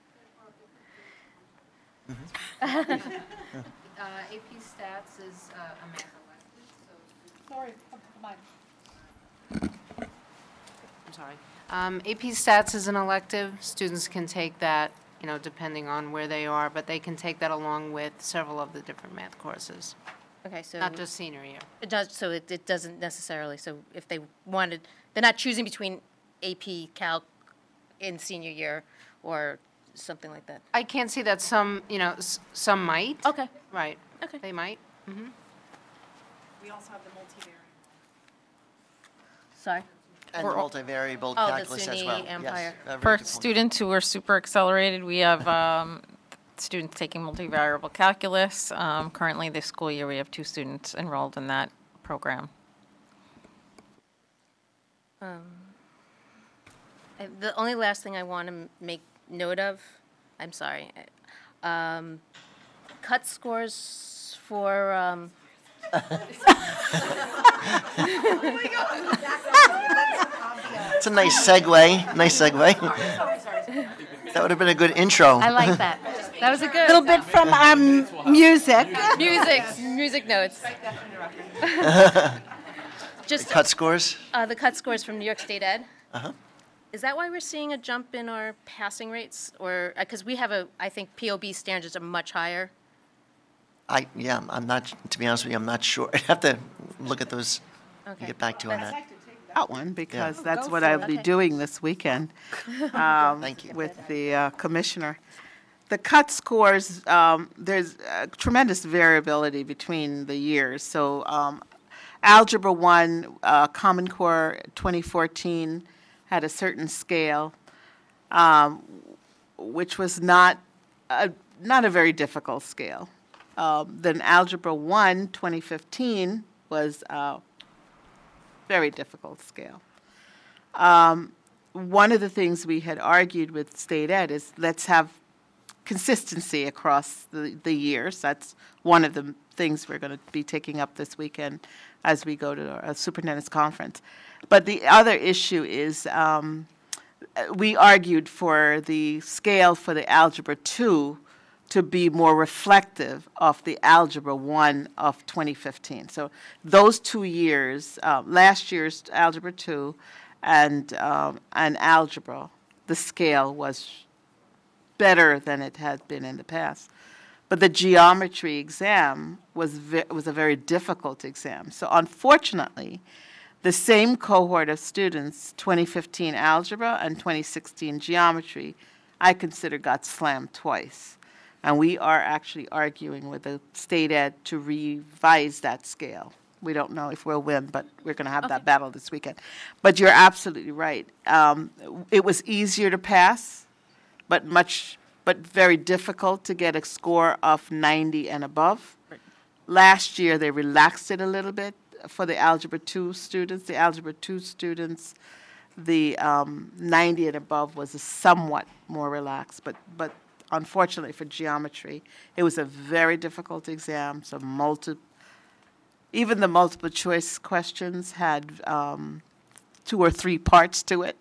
Speaker 2: Uh, A P Stats is uh, a math elective, so.
Speaker 1: Sorry, come on.
Speaker 12: I'm sorry. Um, A P Stats is an elective. Students can take that, you know, depending on where they are, but they can take that along with several of the different math courses,
Speaker 3: Okay, so.
Speaker 12: not just senior year.
Speaker 3: It does, so it, it doesn't necessarily, so if they wanted, they're not choosing between A P Calc in senior year or something like that?
Speaker 12: I can't see that some, you know, s- some might.
Speaker 3: Okay,
Speaker 12: Right.
Speaker 3: okay.
Speaker 12: They might. Mm-hmm.
Speaker 1: We also have the multivariate.
Speaker 3: Sorry?
Speaker 11: And
Speaker 13: For all-
Speaker 11: multivariable
Speaker 3: Oh, the
Speaker 11: calculus as
Speaker 3: SUNY
Speaker 11: well. Yes,
Speaker 3: Empire.
Speaker 11: a very
Speaker 13: For
Speaker 11: good point.
Speaker 13: students who are super accelerated, we have um, students taking multivariable calculus. Um, Currently, this school year, we have two students enrolled in that program.
Speaker 3: Um, I- The only last thing I want to make note of, I'm sorry, um, cut scores for, um,
Speaker 11: It's a nice segue, nice segue. That would have been a good intro.
Speaker 3: I like that. That was a
Speaker 1: A
Speaker 3: good.
Speaker 1: little bit from our m- music.
Speaker 3: Music, music notes. Just
Speaker 11: Cut scores?
Speaker 3: uh, the cut scores from New York State Ed.
Speaker 11: Uh-huh.
Speaker 3: Is that why we're seeing a jump in our passing rates? Or, because we have a, I think P O B standards are much higher.
Speaker 11: I, yeah, I'm not, to be honest with you, I'm not sure. I'd have to look at those and
Speaker 3: Okay.
Speaker 11: get back to you on
Speaker 3: That's-
Speaker 11: that.
Speaker 9: That one, because that's
Speaker 3: Go
Speaker 9: what
Speaker 3: for
Speaker 9: I'll
Speaker 3: it.
Speaker 9: be
Speaker 3: Okay.
Speaker 9: doing this weekend um,
Speaker 11: Thank you.
Speaker 9: with the uh, commissioner. The cut scores, um, there's uh, tremendous variability between the years. So um, Algebra one, uh, Common Core twenty fourteen had a certain scale, um, which was not a, not a very difficult scale. Um, Then Algebra one, twenty fifteen was uh, very difficult scale. Um, one of the things we had argued with state ed is let's have consistency across the, the years. That's one of the things we're going to be taking up this weekend as we go to our superintendent's conference. But the other issue is um, we argued for the scale for the Algebra two to be more reflective of the Algebra one of twenty fifteen. So those two years, uh, last year's Algebra two and, um, and Algebra, the scale was better than it had been in the past. But the geometry exam was ve- was a very difficult exam. So unfortunately, the same cohort of students, twenty fifteen algebra and twenty sixteen geometry, I consider got slammed twice. And we are actually arguing with the state ed to revise that scale. We don't know if we'll win, but we're going to have that battle this weekend. But you're absolutely right. Um, it was easier to pass, but much, but very difficult to get a score of ninety and above. Right. Last year, they relaxed it a little bit for the Algebra two students. The Algebra two students, the um, ninety and above was somewhat more relaxed, but, but unfortunately for geometry, it was a very difficult exam, so multi, even the multiple choice questions had um, two or three parts to it.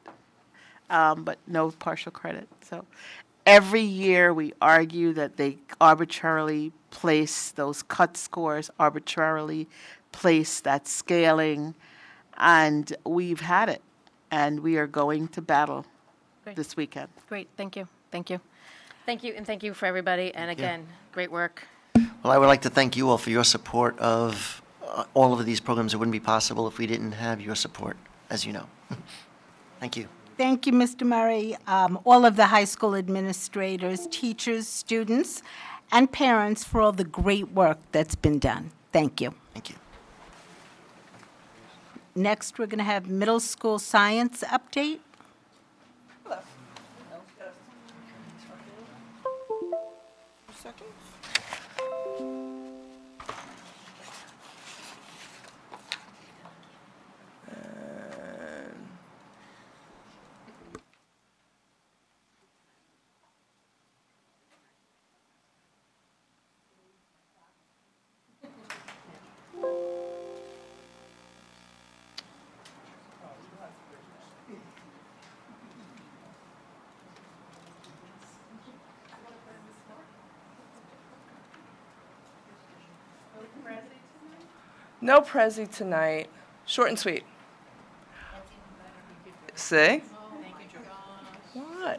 Speaker 9: Um, but no partial credit. So every year we argue that they arbitrarily place those cut scores, arbitrarily place that scaling, and we've had it, and we are going to battle
Speaker 3: Great.
Speaker 9: This weekend.
Speaker 3: Great, thank you, thank you. Thank you, and thank you for everybody, and again, great work.
Speaker 11: Well, I would like to thank you all for your support of uh, all of these programs. It wouldn't be possible if we didn't have your support, as you know. Thank you.
Speaker 1: Thank you, Mister Murray, um, all of the high school administrators, teachers, students, and parents for all the great work that's been done. Thank you.
Speaker 11: Thank you.
Speaker 1: Next, we're going to have middle school science update.
Speaker 14: No Prezi tonight. Short and sweet. See? What?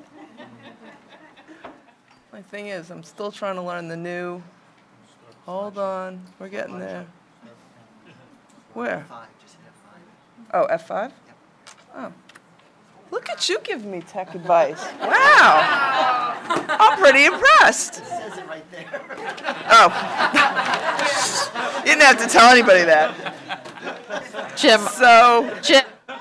Speaker 14: My thing is, I'm still trying to learn the new. Hold on, we're getting there. Where? Oh, F five? Oh. Look at you giving me tech advice. Wow. I'm pretty impressed.
Speaker 11: It says it right there.
Speaker 14: Oh. You didn't have to tell anybody that.
Speaker 13: Jim.
Speaker 14: So,
Speaker 13: Jim.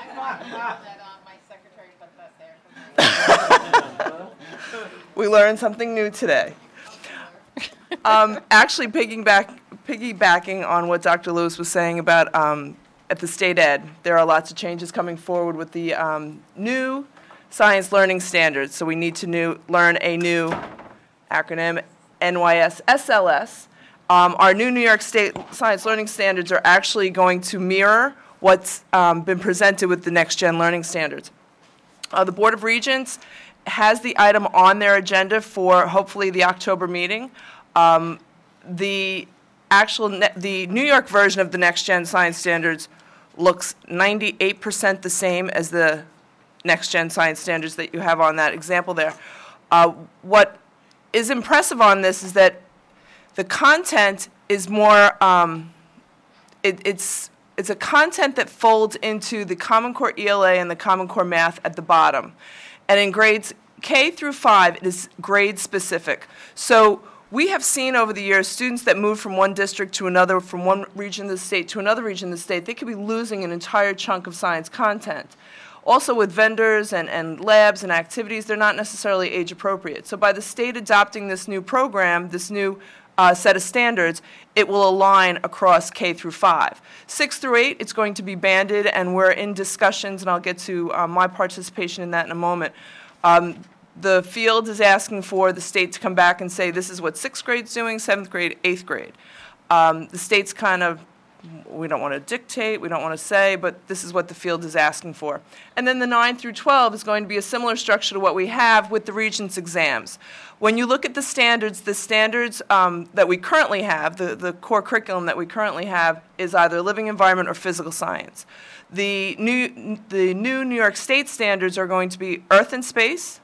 Speaker 14: we learned something new today. Um, actually, piggyback, piggybacking on what Doctor Lewis was saying about um, at the state ed, there are lots of changes coming forward with the um, new science learning standards. So we need to new, learn a new acronym, N Y S S L S. Um, our new New York State Science Learning Standards are actually going to mirror what's um, been presented with the Next Gen Learning Standards. Uh, the Board of Regents has the item on their agenda for hopefully the October meeting. Um, the actual, ne- the New York version of the Next Gen Science Standards looks ninety-eight percent the same as the Next Gen Science Standards that you have on that example there. Uh, what is impressive on this is that the content is more, um, it, it's, it's a content that folds into the Common Core E L A and the Common Core Math at the bottom. And in grades K through five, it is grade specific. So we have seen over the years students that move from one district to another, from one region of the state to another region of the state, they could be losing an entire chunk of science content. Also with vendors and, and labs and activities, they're not necessarily age appropriate. So by the state adopting this new program, this new uh, set of standards, it will align across K through five. Six through eight, it's going to be banded, and we're in discussions, and I'll get to uh, my participation in that in a moment. Um, The field is asking for the state to come back and say, this is what sixth grade's doing, seventh grade, eighth grade. Um, the state's kind of, we don't want to dictate, we don't want to say, but this is what the field is asking for. And then the nine through twelve is going to be a similar structure to what we have with the Regents exams. When you look at the standards, the standards um, that we currently have, the, the core curriculum that we currently have, is either living environment or physical science. The new, the new New York State standards are going to be earth and space,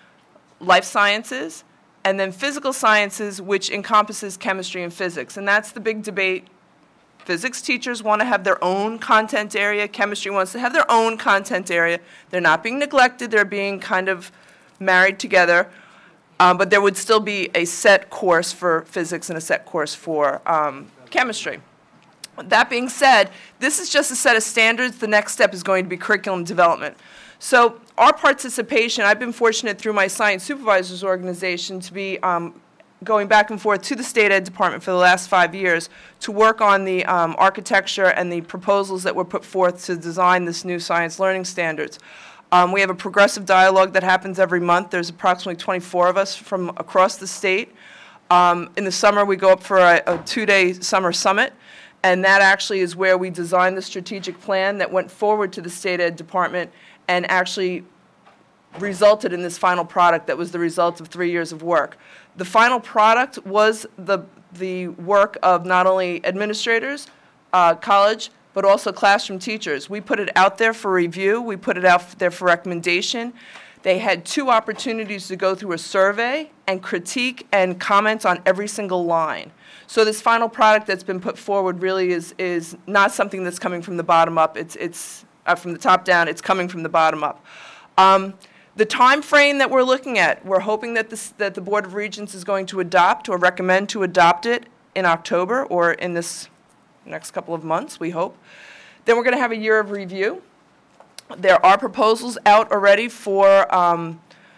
Speaker 14: life sciences, and then physical sciences, which encompasses chemistry and physics. And that's the big debate. Physics teachers want to have their own content area. Chemistry wants to have their own content area. They're not being neglected. They're being kind of married together. Um, but there would still be a set course for physics and a set course for um, chemistry. That being said, this is just a set of standards. The next step is going to be curriculum development. So our participation, I've been fortunate through my science supervisors organization to be um, going back and forth to the state ed department for the last five years to work on the um, architecture and the proposals that were put forth to design this new science learning standards. Um, we have a progressive dialogue that happens every month. There's approximately twenty-four of us from across the state. Um, in the summer, we go up for a, a two-day summer summit, and that actually is where we designed the strategic plan that went forward to the state ed department and actually resulted in this final product that was the result of three years of work. The final product was the, the work of not only administrators, uh, college, but also classroom teachers. We put it out there for review. We put it out there for recommendation. They had two opportunities to go through a survey and critique and comment on every single line. So this final product that's been put forward really is, is not something that's coming from the bottom up. It's, it's uh, from the top down. It's coming from the bottom up. Um, the time frame that we're looking at, we're hoping that, this, that the Board of Regents is going to adopt or recommend to adopt it in October or in this next couple of months, we hope. Then we're going to have a year of review. There are proposals out already for um,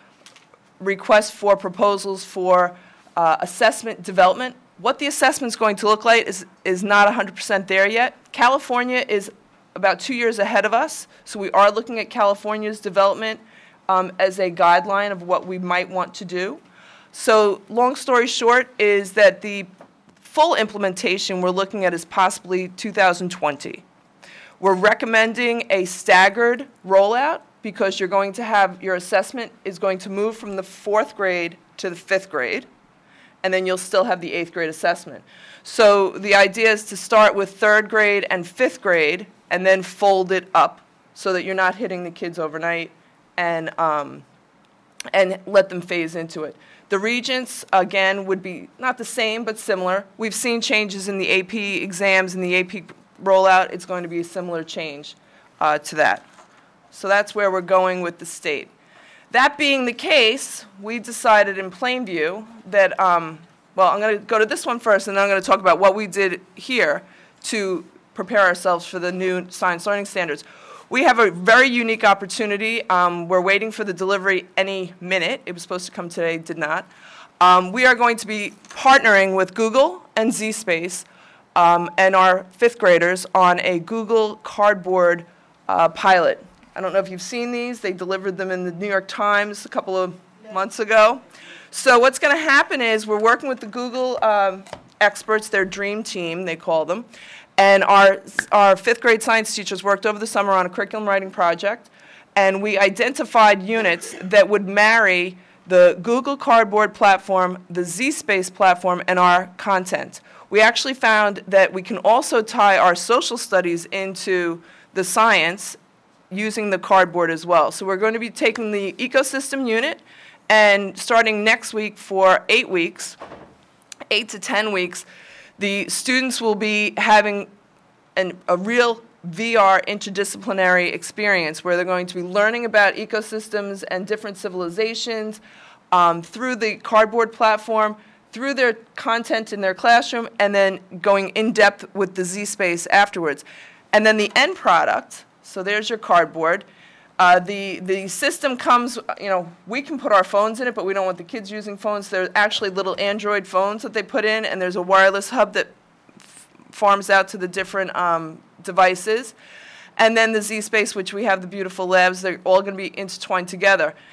Speaker 14: requests for proposals for uh, assessment development. What the assessment's going to look like is, is not one hundred percent there yet. California is about two years ahead of us, so we are looking at California's development um, as a guideline of what we might want to do. So long story short is that the full implementation we're looking at is possibly two thousand twenty. We're recommending a staggered rollout because you're going to have, your assessment is going to move from the fourth grade to the fifth grade, and then you'll still have the eighth grade assessment. So the idea is to start with third grade and fifth grade and then fold it up so that you're not hitting the kids overnight and, um, and let them phase into it. The Regents, again, would be not the same, but similar. We've seen changes in the A P exams and the A P rollout. It's going to be a similar change uh, to that. So that's where we're going with the state. That being the case, we decided in Plainview that, um, well, I'm going to go to this one first, and then I'm going to talk about what we did here to prepare ourselves for the new science learning standards. We have a very unique opportunity. Um, we're waiting for the delivery any minute. It was supposed to come today, did not. Um, we are going to be partnering with Google and zSpace um, and our fifth graders on a Google Cardboard uh, pilot. I don't know if you've seen these. They delivered them in the New York Times a couple of months ago. So what's going to happen is we're working with the Google um, experts, their dream team, they call them. And our, our fifth grade science teachers worked over the summer on a curriculum writing project, and we identified units that would marry the Google Cardboard platform, the zSpace platform, and our content. We actually found that we can also tie our social studies into the science using the cardboard as well. So we're going to be taking the ecosystem unit and starting next week for eight weeks, eight to ten weeks, the students will be having an, a real V R interdisciplinary experience where they're going to be learning about ecosystems and different civilizations um, through the cardboard platform, through their content in their classroom, and then going in depth with the zSpace afterwards. And then the end product, so there's your cardboard. Uh, the, the system comes, you know, we can put our phones in it, but we don't want the kids using phones. There's actually little Android phones that they put in, and there's a wireless hub that f farms out to the different um, devices. And then the zSpace, which we have the beautiful labs, they're all going to be intertwined together.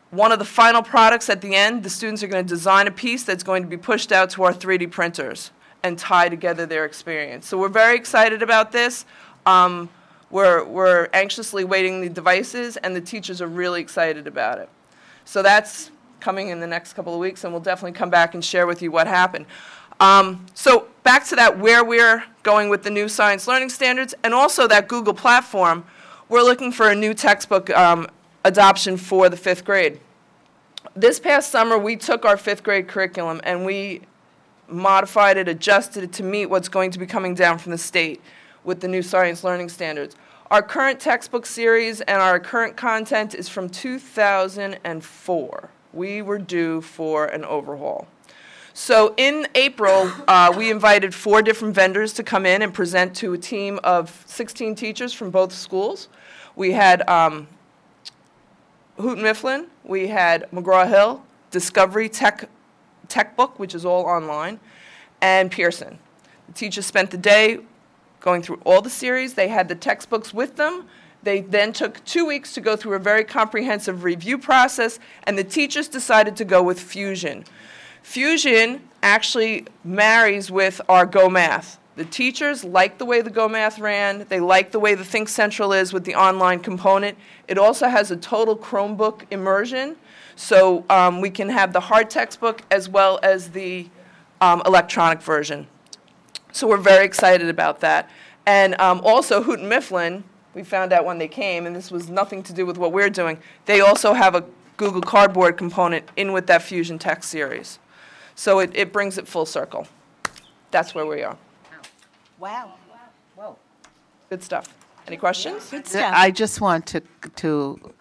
Speaker 14: one of the final products at the end, the students are going to design a piece that's going to be pushed out to our three D printers and tie together their experience. So we're very excited about this. Um, we're, we're anxiously waiting the devices, and the teachers are really excited about it. So that's coming in the next couple of weeks, and we'll definitely come back and share with you what happened. Um, so back to that, where we're going with the new science learning standards, and also that Google platform, we're looking for a new textbook um, adoption for the fifth grade. This past summer, we took our fifth grade curriculum and we modified it, adjusted it to meet what's going to be coming down from the state with the new science learning standards. Our current textbook series and our current content is from two thousand four. We were due for an overhaul. So in April, uh, we invited four different vendors to come in and present to a team of sixteen teachers from both schools. We had um, Houghton Mifflin, we had McGraw-Hill, Discovery Tech, Tech Book, which is all online, and Pearson. The teachers spent the day going through all the series. They had the textbooks with them. They then took two weeks to go through a very comprehensive review process, and the teachers decided to go with Fusion. Fusion actually marries with our Go Math. The teachers like the way the Go Math ran. They like the way the Think Central is with the online component. It also has a total Chromebook immersion, so um, we can have the hard textbook as well as the um, electronic version. So we're very excited about that. And um, also Houghton Mifflin, we found out when they came, and this was nothing to do with what we're doing, they also have a Google Cardboard component in with that Fusion Tech series. So it, it brings it full circle. That's where we are.
Speaker 1: Wow. Whoa.
Speaker 14: Good stuff. Any questions?
Speaker 1: Good stuff.
Speaker 9: I just want to, to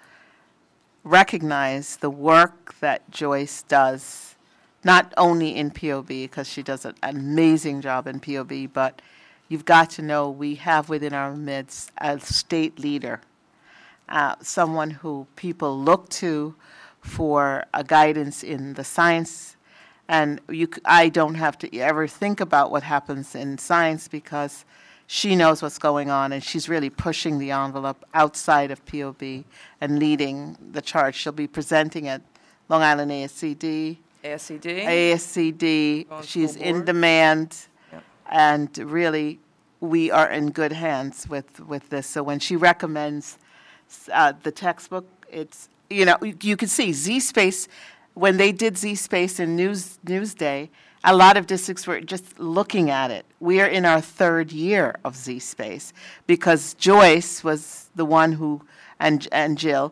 Speaker 9: recognize the work that Joyce does, not only in P O B, because she does an amazing job in P O B, but you've got to know we have within our midst a state leader, uh, someone who people look to for a guidance in the science. And you, c- I don't have to ever think about what happens in science because she knows what's going on, and she's really pushing the envelope outside of P O B and leading the charge. She'll be presenting at Long Island A S C D.
Speaker 14: A S C D.
Speaker 9: A S C D.
Speaker 14: On
Speaker 9: She's
Speaker 14: school
Speaker 9: in
Speaker 14: board.
Speaker 9: demand,
Speaker 14: Yep.
Speaker 9: and really, we are in good hands with, with this. So when she recommends uh, the textbook, it's, you know, you, you can see Z-Space. When they did Z-Space in News Newsday, a lot of districts were just looking at it. We are in our third year of Z-Space because Joyce was the one who, and, and Jill,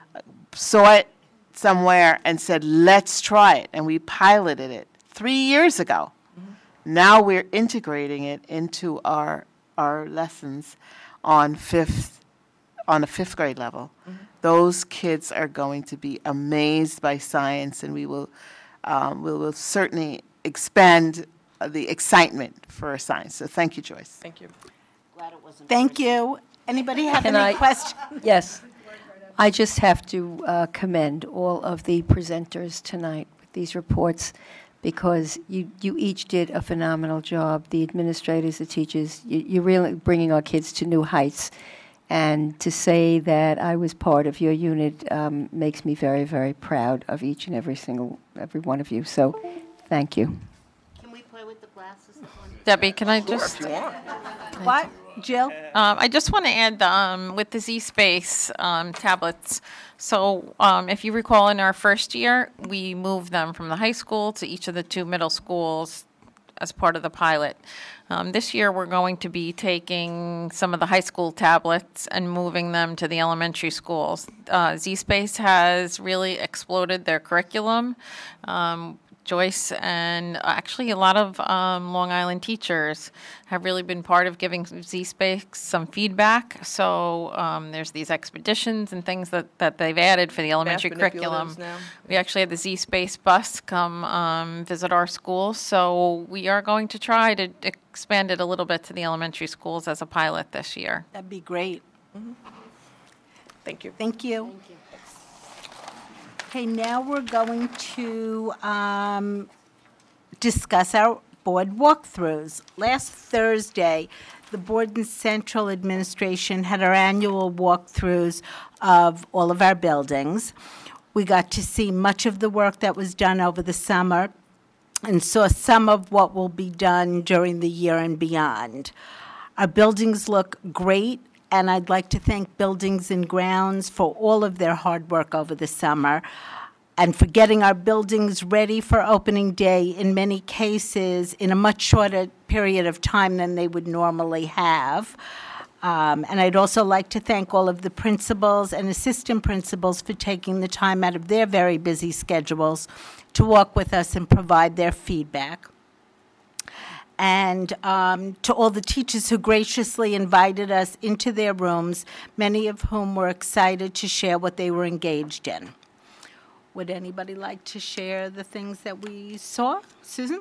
Speaker 9: saw it somewhere and said, let's try it. And we piloted it three years ago. Mm-hmm. Now we're integrating it into our, our lessons on fifth, on a fifth grade level. Mm-hmm. Those kids are going to be amazed by science, and we will, um, we will certainly expand the excitement for science. So thank you, Joyce.
Speaker 14: Thank you.
Speaker 1: Thank you. Anybody have
Speaker 2: Can
Speaker 1: any
Speaker 2: I-
Speaker 1: questions?
Speaker 2: Yes. I just have to uh, commend all of the presenters tonight with these reports because you, you each did a phenomenal job. The administrators, the teachers, you, you're really bringing our kids to new heights. And to say that I was part of your unit um, makes me very, very proud of each and every single, every one of you. So thank you.
Speaker 1: Can we play with the glasses?
Speaker 13: Debbie, can I just?
Speaker 1: What? Jill?
Speaker 13: Um, I just want to add um, with the Z-Space um, tablets. So um, if you recall, in our first year, we moved them from the high school to each of the two middle schools as part of the pilot. Um, this year, we're going to be taking some of the high school tablets and moving them to the elementary schools. Uh, Z-Space has really exploded their curriculum. Um, Joyce and actually a lot of um, Long Island teachers have really been part of giving Z-Space some feedback. So um, there's these expeditions and things that, that they've added for the elementary curriculum.
Speaker 14: manipulatives now.
Speaker 13: We actually had the Z-Space bus come um, visit our schools. So we are going to try to expand it a little bit to the elementary schools as a pilot this year.
Speaker 1: That'd be great.
Speaker 14: Thank you.
Speaker 1: Thank you. Okay, now we're going to um, discuss our board walkthroughs. Last Thursday, the Board and Central Administration had our annual walkthroughs of all of our buildings. We got to see much of the work that was done over the summer and saw some of what will be done during the year and beyond. Our buildings look great, and I'd like to thank Buildings and Grounds for all of their hard work over the summer and for getting our buildings ready for opening day, in many cases, in a much shorter period of time than they would normally have. Um, and I'd also like to thank all of the principals and assistant principals for taking the time out of their very busy schedules to walk with us and provide their feedback. And um, to all the teachers who graciously invited us into their rooms, many of whom were excited to share what they were engaged in. Would anybody like to share the things that we saw? Susan?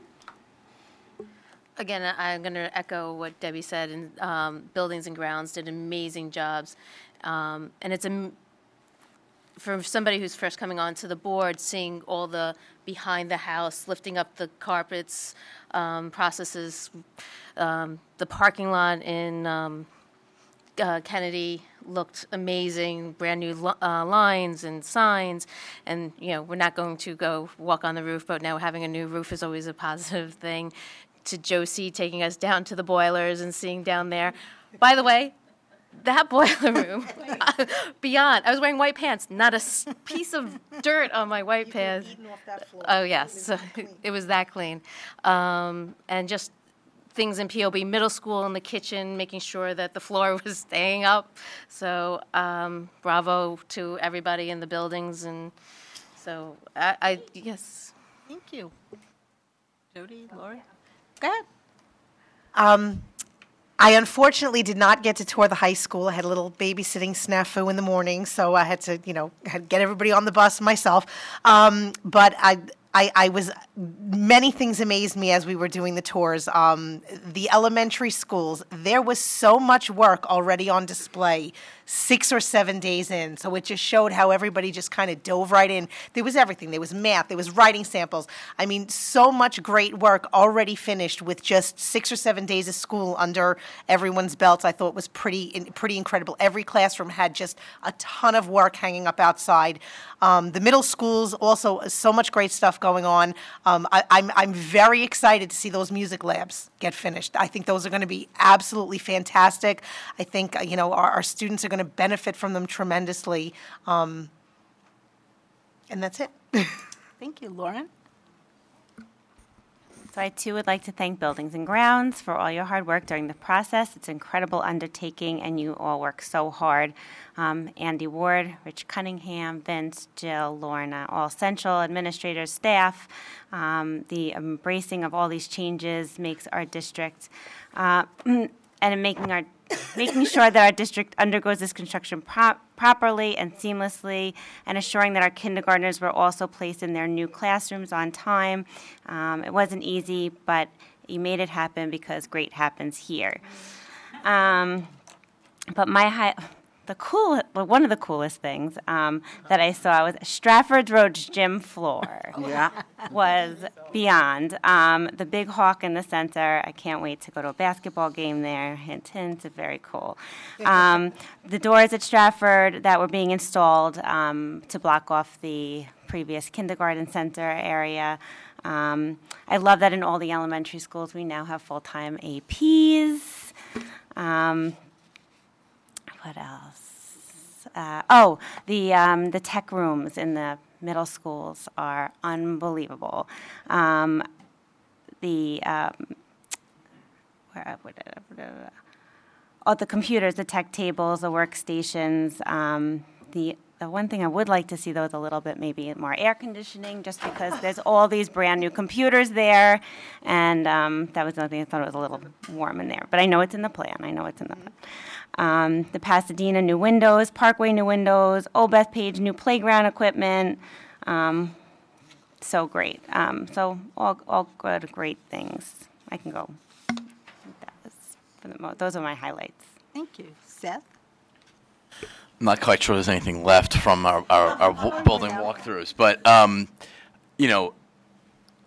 Speaker 3: Again, I- I'm going to echo what Debbie said, and um, Buildings and Grounds did amazing jobs. Um, And it's, a, for somebody who's first coming onto the board, seeing all the behind the house, lifting up the carpets, um, processes, um, the parking lot in um, uh, Kennedy looked amazing, brand new li- uh, lines and signs, and you know we're not going to go walk on the roof, but now having a new roof is always a positive thing. To Josie taking us down to the boilers and seeing down there. By the way, that boiler room, beyond, I was wearing white pants, not a s- piece of dirt on my white pants. Oh yes, it was that clean, um, and just things in P O B Middle School in the kitchen, making sure that the floor was staying up. So um, bravo to everybody in the buildings. And so I, I yes.
Speaker 1: Thank you. Jody, Lori? Go ahead.
Speaker 15: Um, I unfortunately did not get to tour the high school. I had a little babysitting snafu in the morning, so I had to, you know, had to get everybody on the bus myself. Um, but I, I, I was, many things amazed me as we were doing the tours. Um, the elementary schools, there was so much work already on display six or seven days in. So it just showed how everybody just kind of dove right in. There was everything. There was math. There was writing samples. I mean, so much great work already finished with just six or seven days of school under everyone's belts. I thought was pretty pretty incredible. Every classroom had just a ton of work hanging up outside. Um, the middle schools also, so much great stuff going on. Um, I, I'm, I'm very excited to see those music labs get finished. I think those are going to be absolutely fantastic. I think, uh, you know, our, our students are going to benefit from them tremendously. Um, and that's it.
Speaker 1: Thank you, Lauren.
Speaker 8: So I too would like to thank Buildings and Grounds for all your hard work during the process. It's an incredible undertaking, and you all work so hard. Um, Andy Ward, Rich Cunningham, Vince, Jill, Lorna, all central administrators, staff. Um, the embracing of all these changes makes our district, uh, and in making our making sure that our district undergoes this construction pro- properly and seamlessly, and assuring that our kindergartners were also placed in their new classrooms on time. Um, it wasn't easy, but you made it happen because great happens here. Um, but my high, the cool, well, one of the coolest things um, that I saw was Stratford Road's gym floor.
Speaker 6: Yeah.
Speaker 8: Was beyond. Um, the big hawk in the center, I can't wait to go to a basketball game there. Hint, hint, very cool. Um, the doors at Stratford that were being installed um, to block off the previous kindergarten center area. Um, I love that in all the elementary schools we now have full-time A Ps. Um, what else? Uh, oh, the um, the tech rooms in the middle schools are unbelievable. Um, the um, where, where, oh, the computers, the tech tables, the workstations. Um, the the one thing I would like to see, though, is a little bit maybe more air conditioning, just because there's all these brand new computers there, and um, that was another thing. I thought it was a little warm in there, but I know it's in the plan. I know it's in the plan. Um, the Pasadena new windows, Parkway new windows, Old Bethpage new playground equipment. Um, so great. Um, so all all good, great things. I can go. That was for the mo- those are my highlights.
Speaker 1: Thank you. Seth?
Speaker 7: I'm not quite sure there's anything left from our, our, our w- building walkthroughs, but, um, you know,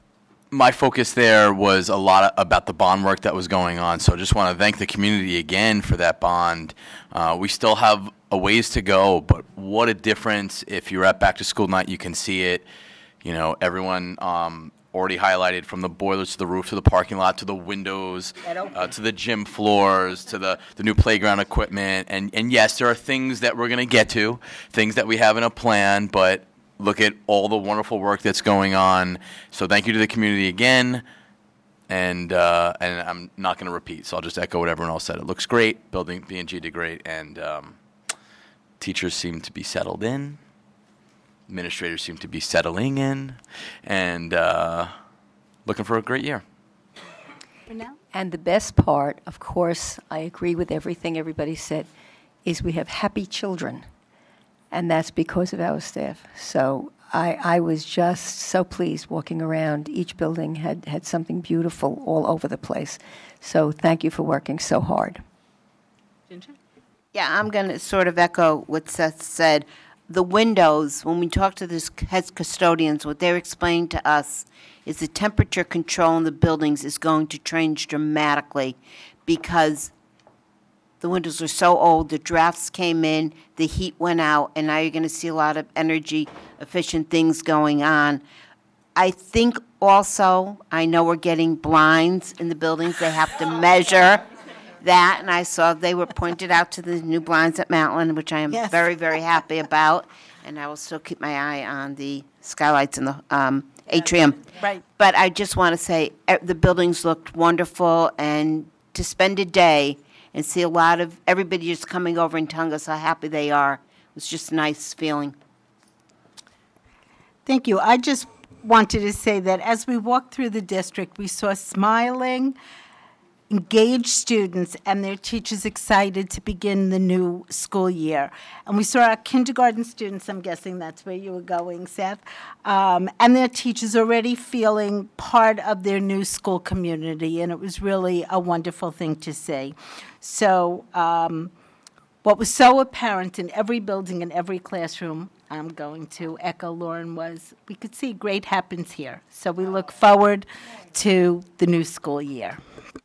Speaker 7: my focus there was a lot of, about the bond work that was going on. So I just want to thank the community again for that bond. Uh, we still have a ways to go, but what a difference if you're at back to school night, you can see it. You know, everyone um, already highlighted from the boilers to the roof to the parking lot to the windows uh, to the gym floors to the, the new playground equipment. And, and yes, there are things that we're going to get to, things that we have in a plan, but look at all the wonderful work that's going on. So thank you to the community again. And uh, and I'm not going to repeat, so I'll just echo what everyone else said. It looks great. Building B and G did great, and um, teachers seem to be settled in. Administrators seem to be settling in, and uh, looking for a great year.
Speaker 2: And the best part, of course, I agree with everything everybody said, is we have happy children. And that's because of our staff. So I, I was just so pleased walking around. Each building had, had something beautiful all over the place. So thank you for working so hard.
Speaker 1: Ginger?
Speaker 6: Yeah, I'm going to sort of echo what Seth said. The windows, when we talk to the head custodians, what they're explaining to us is the temperature control in the buildings is going to change dramatically because the windows are so old, the drafts came in, the heat went out, and now you're going to see a lot of energy-efficient things going on. I think also, I know we're getting blinds in the buildings. They have to measure that, and I saw they were pointed out to the new blinds at Matlin, which I am
Speaker 1: Yes.
Speaker 6: very, very happy about. And I will still keep my eye on the skylights in the um, atrium.
Speaker 1: Right.
Speaker 6: But I just want to say, eh, the buildings looked wonderful, and to spend a day and see a lot of everybody just coming over and telling us how happy they are. It was just a nice feeling.
Speaker 1: Thank you. I just wanted to say that as we walked through the district, we saw smiling, engaged students and their teachers excited to begin the new school year. And we saw our kindergarten students, I'm guessing that's where you were going, Seth, um, and their teachers already feeling part of their new school community, and it was really a wonderful thing to see. So um, what was so apparent in every building and every classroom, I'm going to echo Lauren, was we could see great happens here. So we look forward to the new school year.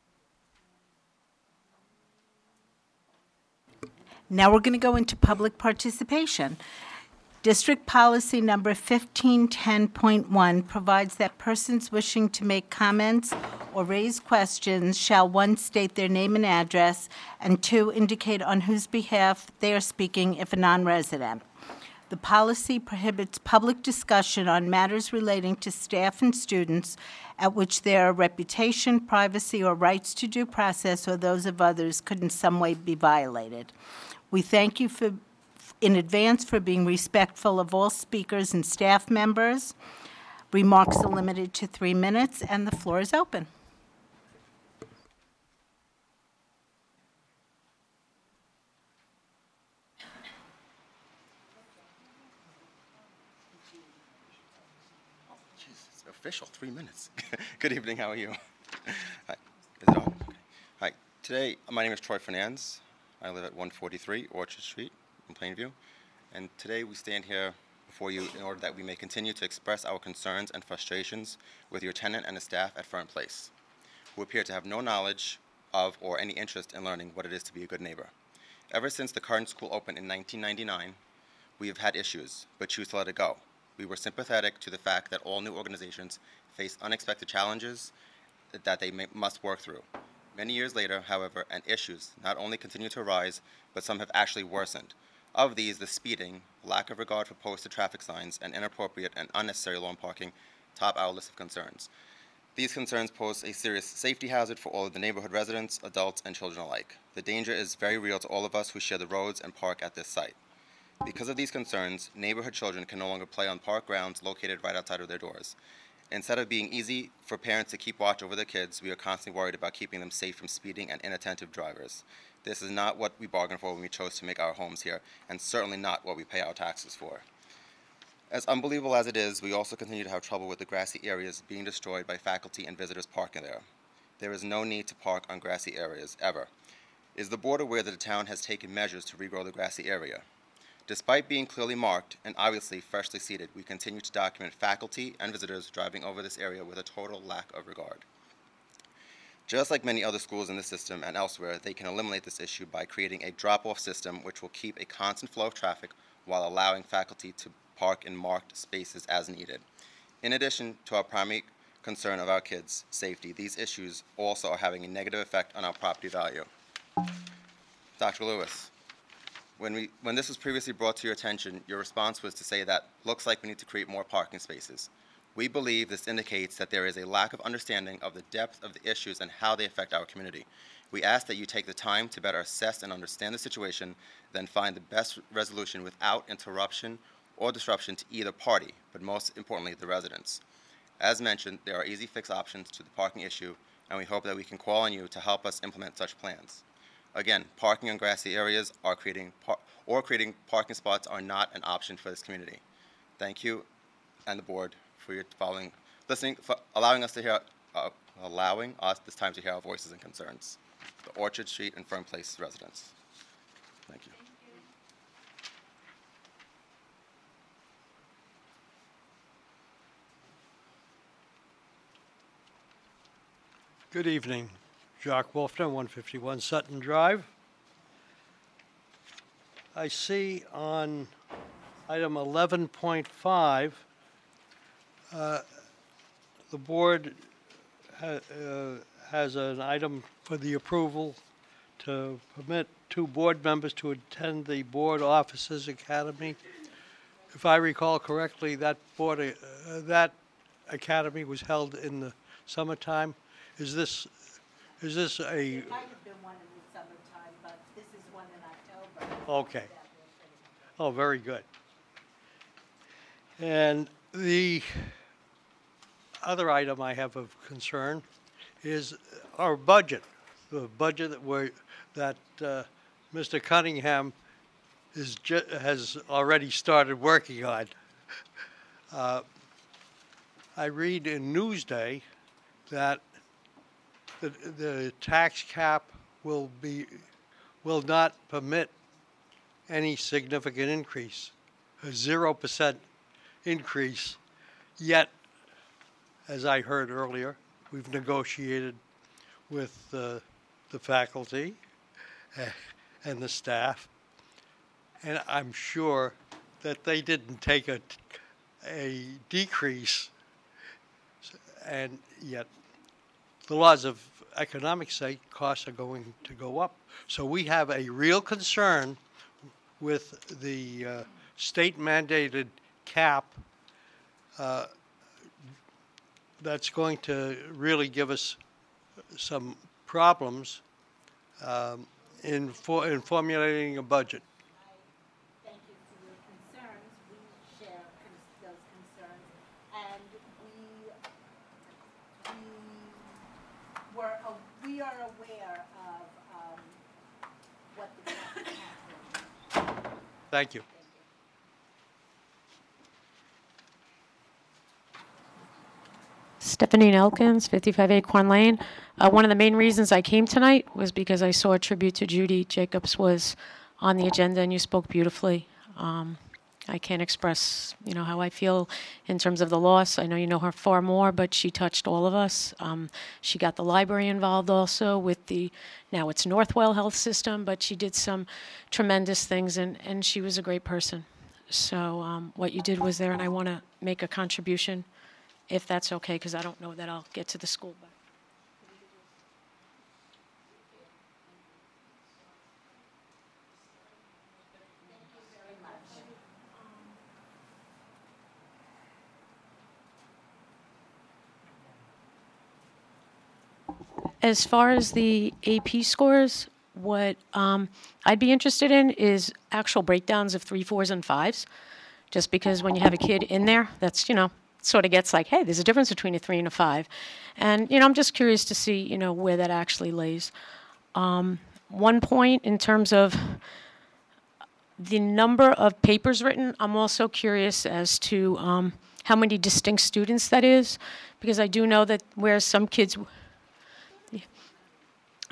Speaker 1: Now we're going to go into public participation. District policy number fifteen ten point one provides that persons wishing to make comments or raise questions shall, one, state their name and address, and two, indicate on whose behalf they are speaking if a non-resident. The policy prohibits public discussion on matters relating to staff and students at which their reputation, privacy, or rights to due process or those of others could in some way be violated. We thank you for, in advance for being respectful of all speakers and staff members. Remarks are limited to three minutes, and the floor is open.
Speaker 16: It's official, three minutes. Good evening, how are you? Hi, is it on? Okay. Hi, today, my name is Troy Fernandez. I live at one forty-three Orchard Street in Plainview, and today we stand here before you in order that we may continue to express our concerns and frustrations with your tenant and the staff at Fern Place, who appear to have no knowledge of or any interest in learning what it is to be a good neighbor. Ever since the current school opened in nineteen ninety-nine, we have had issues, but choose to let it go. We were sympathetic to the fact that all new organizations face unexpected challenges that they may, must work through. Many years later, however, and issues not only continue to arise, but some have actually worsened. Of these, the speeding, lack of regard for posted traffic signs, and inappropriate and unnecessary lawn parking top our list of concerns. These concerns pose a serious safety hazard for all of the neighborhood residents, adults, and children alike. The danger is very real to all of us who share the roads and park at this site. Because of these concerns, neighborhood children can no longer play on park grounds located right outside of their doors. Instead of being easy for parents to keep watch over their kids, we are constantly worried about keeping them safe from speeding and inattentive drivers. This is not what we bargained for when we chose to make our homes here, and certainly not what we pay our taxes for. As unbelievable as it is, we also continue to have trouble with the grassy areas being destroyed by faculty and visitors parking there. There is no need to park on grassy areas, ever. Is the board aware that the town has taken measures to regrow the grassy area? Despite being clearly marked and obviously freshly seated, we continue to document faculty and visitors driving over this area with a total lack of regard. Just like many other schools in the system and elsewhere, they can eliminate this issue by creating a drop-off system which will keep a constant flow of traffic while allowing faculty to park in marked spaces as needed. In addition to our primary concern of our kids' safety, these issues also are having a negative effect on our property value. Doctor Lewis, when, we, when this was previously brought to your attention, your response was to say that looks like we need to create more parking spaces. We believe this indicates that there is a lack of understanding of the depth of the issues and how they affect our community. We ask that you take the time to better assess and understand the situation, then find the best resolution without interruption or disruption to either party, but most importantly, the residents. As mentioned, there are easy fix options to the parking issue, and we hope that we can call on you to help us implement such plans. Again, parking on grassy areas are creating par- or creating parking spots are not an option for this community. Thank you and the board for your following, listening, for allowing us to hear, uh, allowing us this time to hear our voices and concerns. The Orchard Street and Fern Place residents. Thank you.
Speaker 17: Good evening. Jacques Wolfner, one fifty-one Sutton Drive. I see on item eleven point five, uh, the board ha uh, has an item for the approval to permit two board members to attend the Board Officers Academy. If I recall correctly, that board, uh, that academy was held in the summertime. Is this, is this a?
Speaker 1: It might have been one in the summertime, but this is one in October.
Speaker 17: Okay. Oh, very good. And the other item I have of concern is our budget, the budget that we're, that uh, Mister Cunningham is ju has already started working on. Uh, I read in Newsday that the, the tax cap will be will not permit any significant increase, a zero percent increase. Yet, as I heard earlier, we've negotiated with uh, the faculty uh, and the staff, and I'm sure that they didn't take a, a decrease, and yet the laws of economics say costs are going to go up. So we have a real concern with the uh, state mandated cap uh, that's going to really give us some problems um, in, for, in formulating a budget.
Speaker 1: Thank you for your concerns. We share cons- those concerns, and we we were uh, we are aware of um, what the tax cap is.
Speaker 17: Thank you.
Speaker 18: Stephanie Elkins, fifty-five Acorn Lane. Uh, one of the main reasons I came tonight was because I saw a tribute to Judy Jacobs was on the agenda, and you spoke beautifully. Um, I can't express, you know, how I feel in terms of the loss. I know you know her far more, but she touched all of us. Um, she got the library involved also with the, now it's Northwell Health System, but she did some tremendous things, and, and she was a great person. So um, what you did was there, and I want to make a contribution, if that's okay, because I don't know that I'll get to the school. But as far as the A P scores, what um, I'd be interested in is actual breakdowns of three, fours, and fives, just because when you have a kid in there, that's, you know, sort of gets like, hey, there's a difference between a three and a five. And, you know, I'm just curious to see, you know, where that actually lays. Um, one point in terms of the number of papers written, I'm also curious as to um, how many distinct students that is, because I do know that where some kids...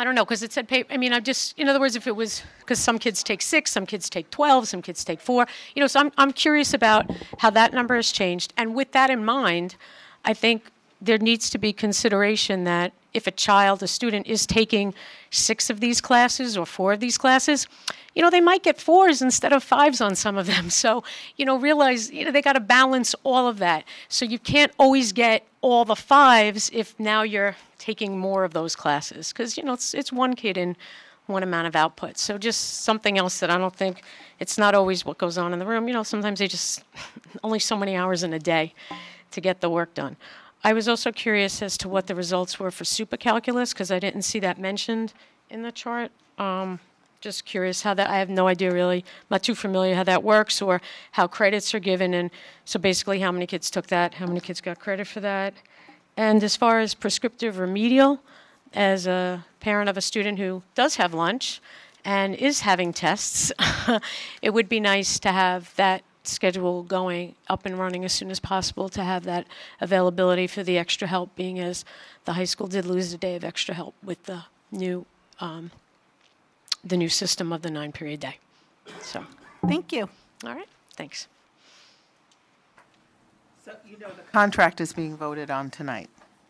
Speaker 18: I don't know, because it said pay, I mean, I just, in other words, if it was, because some kids take six, some kids take twelve, some kids take four, you know, so I'm, I'm curious about how that number has changed. And with that in mind, I think there needs to be consideration that if a child, a student, is taking six of these classes or four of these classes, you know, they might get fours instead of fives on some of them. So, you know, realize, you know, they got to balance all of that. So you can't always get all the fives if now you're taking more of those classes, because, you know, it's it's one kid in one amount of output. So just something else that I don't think, it's not always what goes on in the room. You know, sometimes they just, only so many hours in a day to get the work done. I was also curious as to what the results were for supercalculus, because I didn't see that mentioned in the chart. Um, just curious how that, I have no idea really, I'm not too familiar how that works or how credits are given, and so basically how many kids took that, how many kids got credit for that. And as far as prescriptive remedial, as a parent of a student who does have lunch and is having tests, it would be nice to have that schedule going up and running as soon as possible, to have that availability for the extra help, being as the high school did lose a day of extra help with the new um, the new system of the nine period day. So
Speaker 1: thank you.
Speaker 18: All right, thanks.
Speaker 9: So you know the contract is being voted on tonight.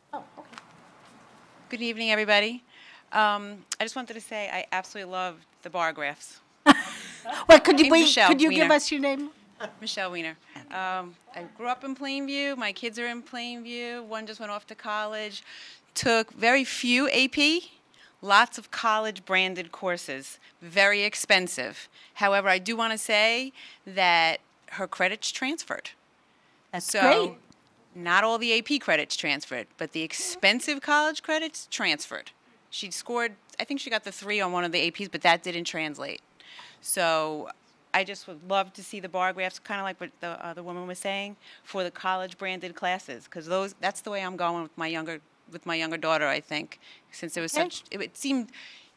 Speaker 19: Good evening, everybody. Um, I just wanted to say I absolutely love the bar graphs.
Speaker 1: Well, could you
Speaker 19: I'm
Speaker 1: wait,
Speaker 19: Michelle
Speaker 1: could you give
Speaker 19: Wiener.
Speaker 1: us your name?
Speaker 19: Michelle Wiener. Um, I grew up in Plainview. My kids are in Plainview. One just went off to college. Took very few A P, lots of college-branded courses, very expensive. However, I do want to say that her credits transferred.
Speaker 1: That's
Speaker 19: so,
Speaker 1: great.
Speaker 19: Not all the A P credits transferred, but the expensive college credits transferred. She scored, I think she got the three on one of the A Ps, but that didn't translate. So I just would love to see the bar graphs, kind of like what the uh, the woman was saying, for the college branded classes, because those that's the way I'm going with my younger with my younger daughter. I think since it was
Speaker 1: Okay.
Speaker 19: such, it, it seemed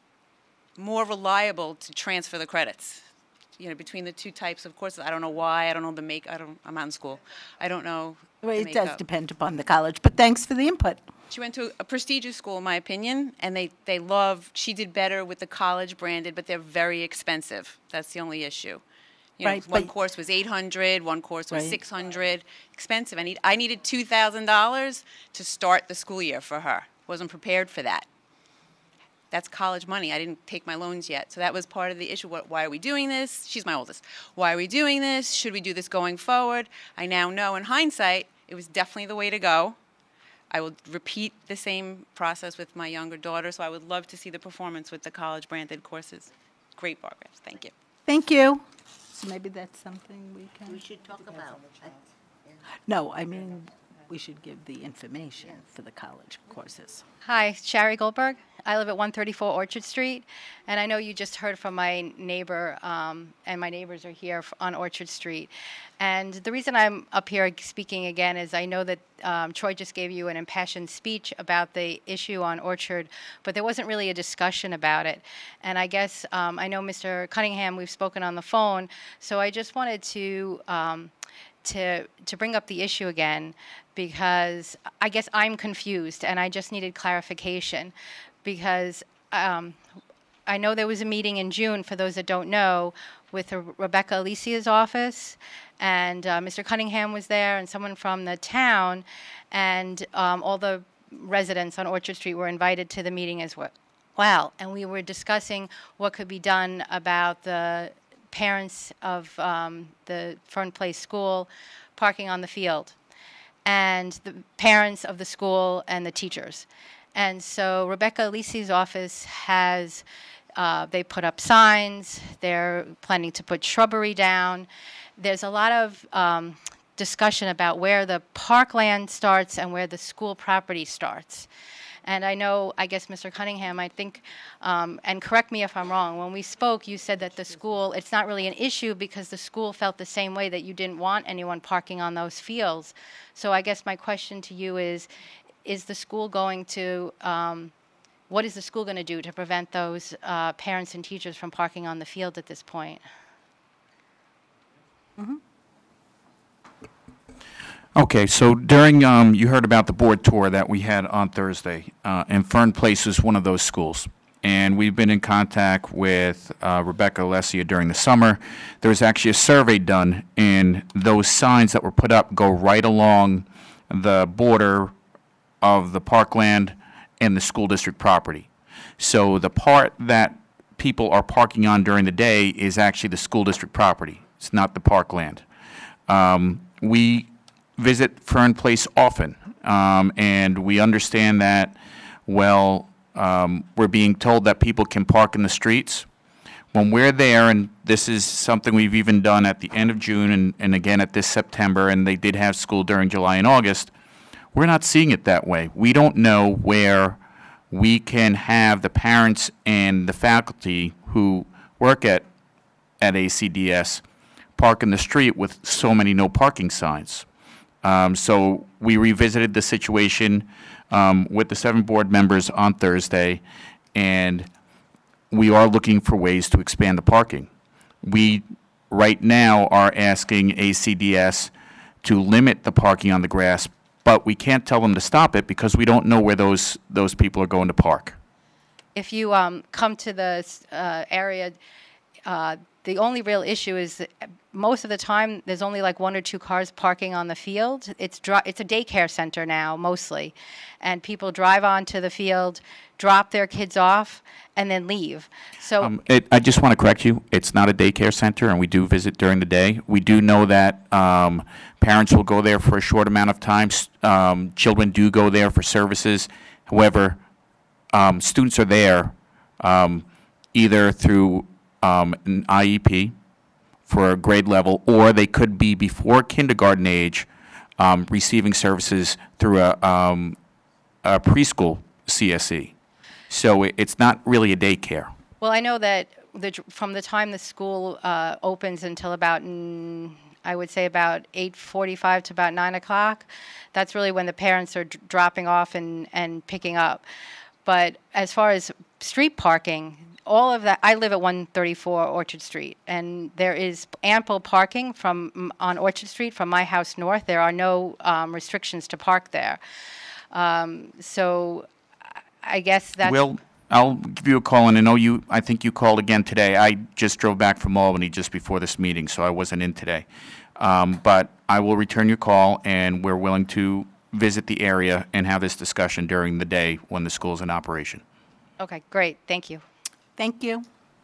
Speaker 19: more reliable to transfer the credits. You know, between the two types of courses. I don't know why. I don't know the make. I don't. I'm out in school. I don't know.
Speaker 1: Well,
Speaker 19: the
Speaker 1: it does
Speaker 19: makeup.
Speaker 1: depend upon the college, but thanks for the input.
Speaker 19: She went to a prestigious school, in my opinion, and they, they love, she did better with the college branded, but they're very expensive. That's the only issue. You know,
Speaker 1: Right,
Speaker 19: one
Speaker 1: but-
Speaker 19: course was eight hundred dollars, one course was
Speaker 1: Right.
Speaker 19: six hundred dollars. Expensive. I need I needed two thousand dollars to start the school year for her. Wasn't prepared for that. That's college money. I didn't take my loans yet. So that was part of the issue. What, why are we doing this? She's my oldest. Why are we doing this? Should we do this going forward? I now know in hindsight, it was definitely the way to go. I will repeat the same process with my younger daughter, so I would love to see the performance with the college-branded courses. Great bar graphs. Thank you.
Speaker 1: Thank you. So maybe that's something we can.
Speaker 3: We should talk about.
Speaker 1: No, I mean, we should give the information for the college courses.
Speaker 20: Hi, Shari Goldberg. I live at one thirty-four Orchard Street, and I know you just heard from my neighbor, um, and my neighbors are here f- on Orchard Street. And the reason I'm up here speaking again is I know that um, Troy just gave you an impassioned speech about the issue on Orchard, but there wasn't really a discussion about it. And I guess um, I know Mister Cunningham, we've spoken on the phone, so I just wanted to um, to to bring up the issue again, because I guess I'm confused and I just needed clarification, because um, I know there was a meeting in June, for those that don't know, with Re- Rebecca Alicia's office, and uh, Mister Cunningham was there, and someone from the town, and um, all the residents on Orchard Street were invited to the meeting as well. Well, and we were discussing what could be done about the parents of um, the Fern Place School parking on the field, and the parents of the school and the teachers. And so Rebecca Alici's office has, uh, they put up signs, they're planning to put shrubbery down. There's a lot of um, discussion about where the parkland starts and where the school property starts. And I know, I guess, Mister Cunningham, I think, um, and correct me if I'm wrong, when we spoke, you said that the school, it's not really an issue because the school felt the same way, that you didn't want anyone parking on those fields. So I guess my question to you is, is the school going to, um, what is the school going to do to prevent those uh, parents and teachers from parking on the field at this point?
Speaker 1: Mm-hmm.
Speaker 21: Okay, so during, um, you heard about the board tour that we had on Thursday, uh, and Fern Place is one of those schools. and we've been in contact with uh, Rebecca Alessia during the summer. There was actually a survey done, and those signs that were put up go right along the border of the parkland and the school district property. So the part that people are parking on during the day is actually the school district property. It's not the parkland. Um, we visit Fern Place often, um, and we understand that, well, um, we're being told that people can park in the streets. When we're there, and this is something we've even done at the end of June and, and again at this September, and they did have school during July and August, we're not seeing it that way. We don't know where we can have the parents and the faculty who work at, at A C D S park in the street with so many no parking signs. Um, so we revisited the situation um, with the seven board members on Thursday, and we are looking for ways to expand the parking. We, right now, are asking A C D S to limit the parking on the grass, but we can't tell them to stop it because we don't know where those, those people are going to park.
Speaker 20: If you um, come to the uh, area, uh, the only real issue is that most of the time there's only like one or two cars parking on the field. It's dri- it's a daycare center now mostly, and people drive onto the field, drop their kids off, and then leave. So
Speaker 21: Um, it, I just want to correct you. It's not a daycare center, and we do visit during the day. We do know that um, parents will go there for a short amount of time. S- Um, children do go there for services. However, um, students are there um, either through um, an I E P for a grade level, or they could be before kindergarten age um, receiving services through a, um, a preschool C S E. So it, it's not really a daycare.
Speaker 20: Well, I know that the, from the time the school uh, opens until about, mm, I would say about eight forty-five to about nine o'clock, that's really when the parents are d- dropping off and, and picking up. But as far as street parking, all of that, I live at one thirty-four Orchard Street, and there is ample parking from mm, on Orchard Street from my house north. There are no um, restrictions to park there. Um, so I guess that's...
Speaker 21: Will, I'll give you a call, and I know you, I think you called again today. I just drove back from Albany just before this meeting, so I wasn't in today. Um, But I will return your call, and we're willing to visit the area and have this discussion during the day when the school's in operation.
Speaker 20: Okay, great. Thank you.
Speaker 1: Thank you.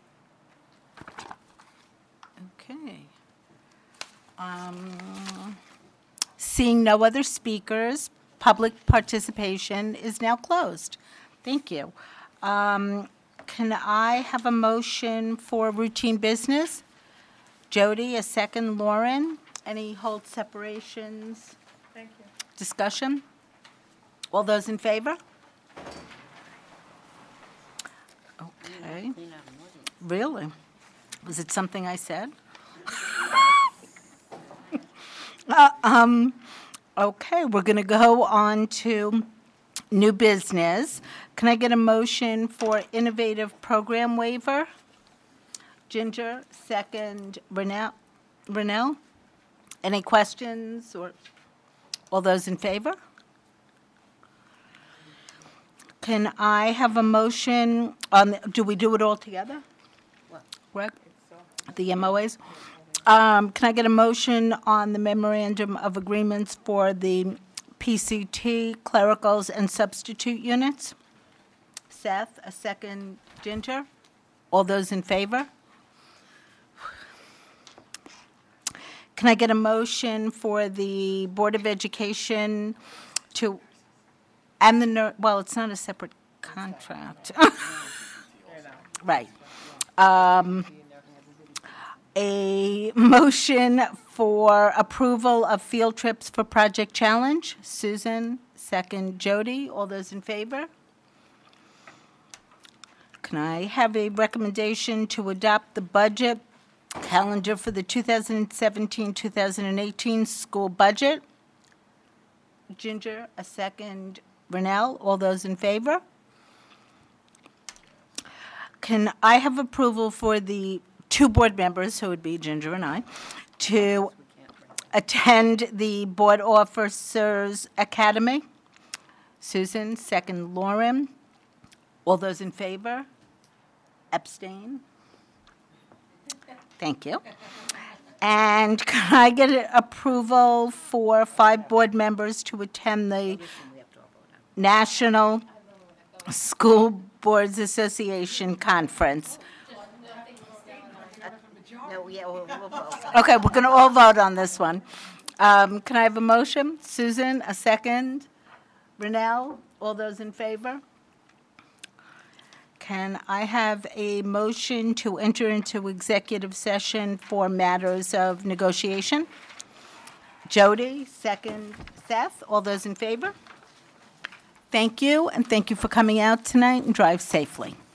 Speaker 1: Okay. Um, Seeing no other speakers, public participation is now closed. Thank you. Um, Can I have a motion for routine business? Jody, a second. Lauren, any hold separations? Thank you. Discussion? All those in favor? Okay. Really? Was it something I said? Uh, um, Okay, we're going to go on to new business. Can I get a motion for innovative program waiver? Ginger, second. Renell? Renell? Any questions or all those in favor? Can I have a motion on, the- do we do it all together? Greg? The M O As? Um, Can I get a motion on the memorandum of agreements for the P C T clericals and substitute units? Seth, a second. Ginger? All those in favor? Can I get a motion for the Board of Education to, and the, nur- well, it's not a separate contract. Right. Um, A motion for approval of field trips for Project Challenge. Susan, second. Jody, all those in favor? Can I have a recommendation to adopt the budget calendar for the two thousand seventeen, two thousand eighteen school budget? Ginger, a second. Renell, all those in favor? Can I have approval for the two board members, who would be Ginger and I, to attend the Board Officers Academy? Susan, second. Lauren, all those in favor? Abstain? Thank you. And can I get a- approval for five board members to attend the National School Boards Association Conference?
Speaker 6: No, yeah, we'll, we'll vote.
Speaker 1: Okay, we're going to all vote on this one. Um, Can I have a motion? Susan, a second? Renell, all those in favor? Can I have a motion to enter into executive session for matters of negotiation? Jody, second. Seth, all those in favor? Thank you, and thank you for coming out tonight, and drive safely.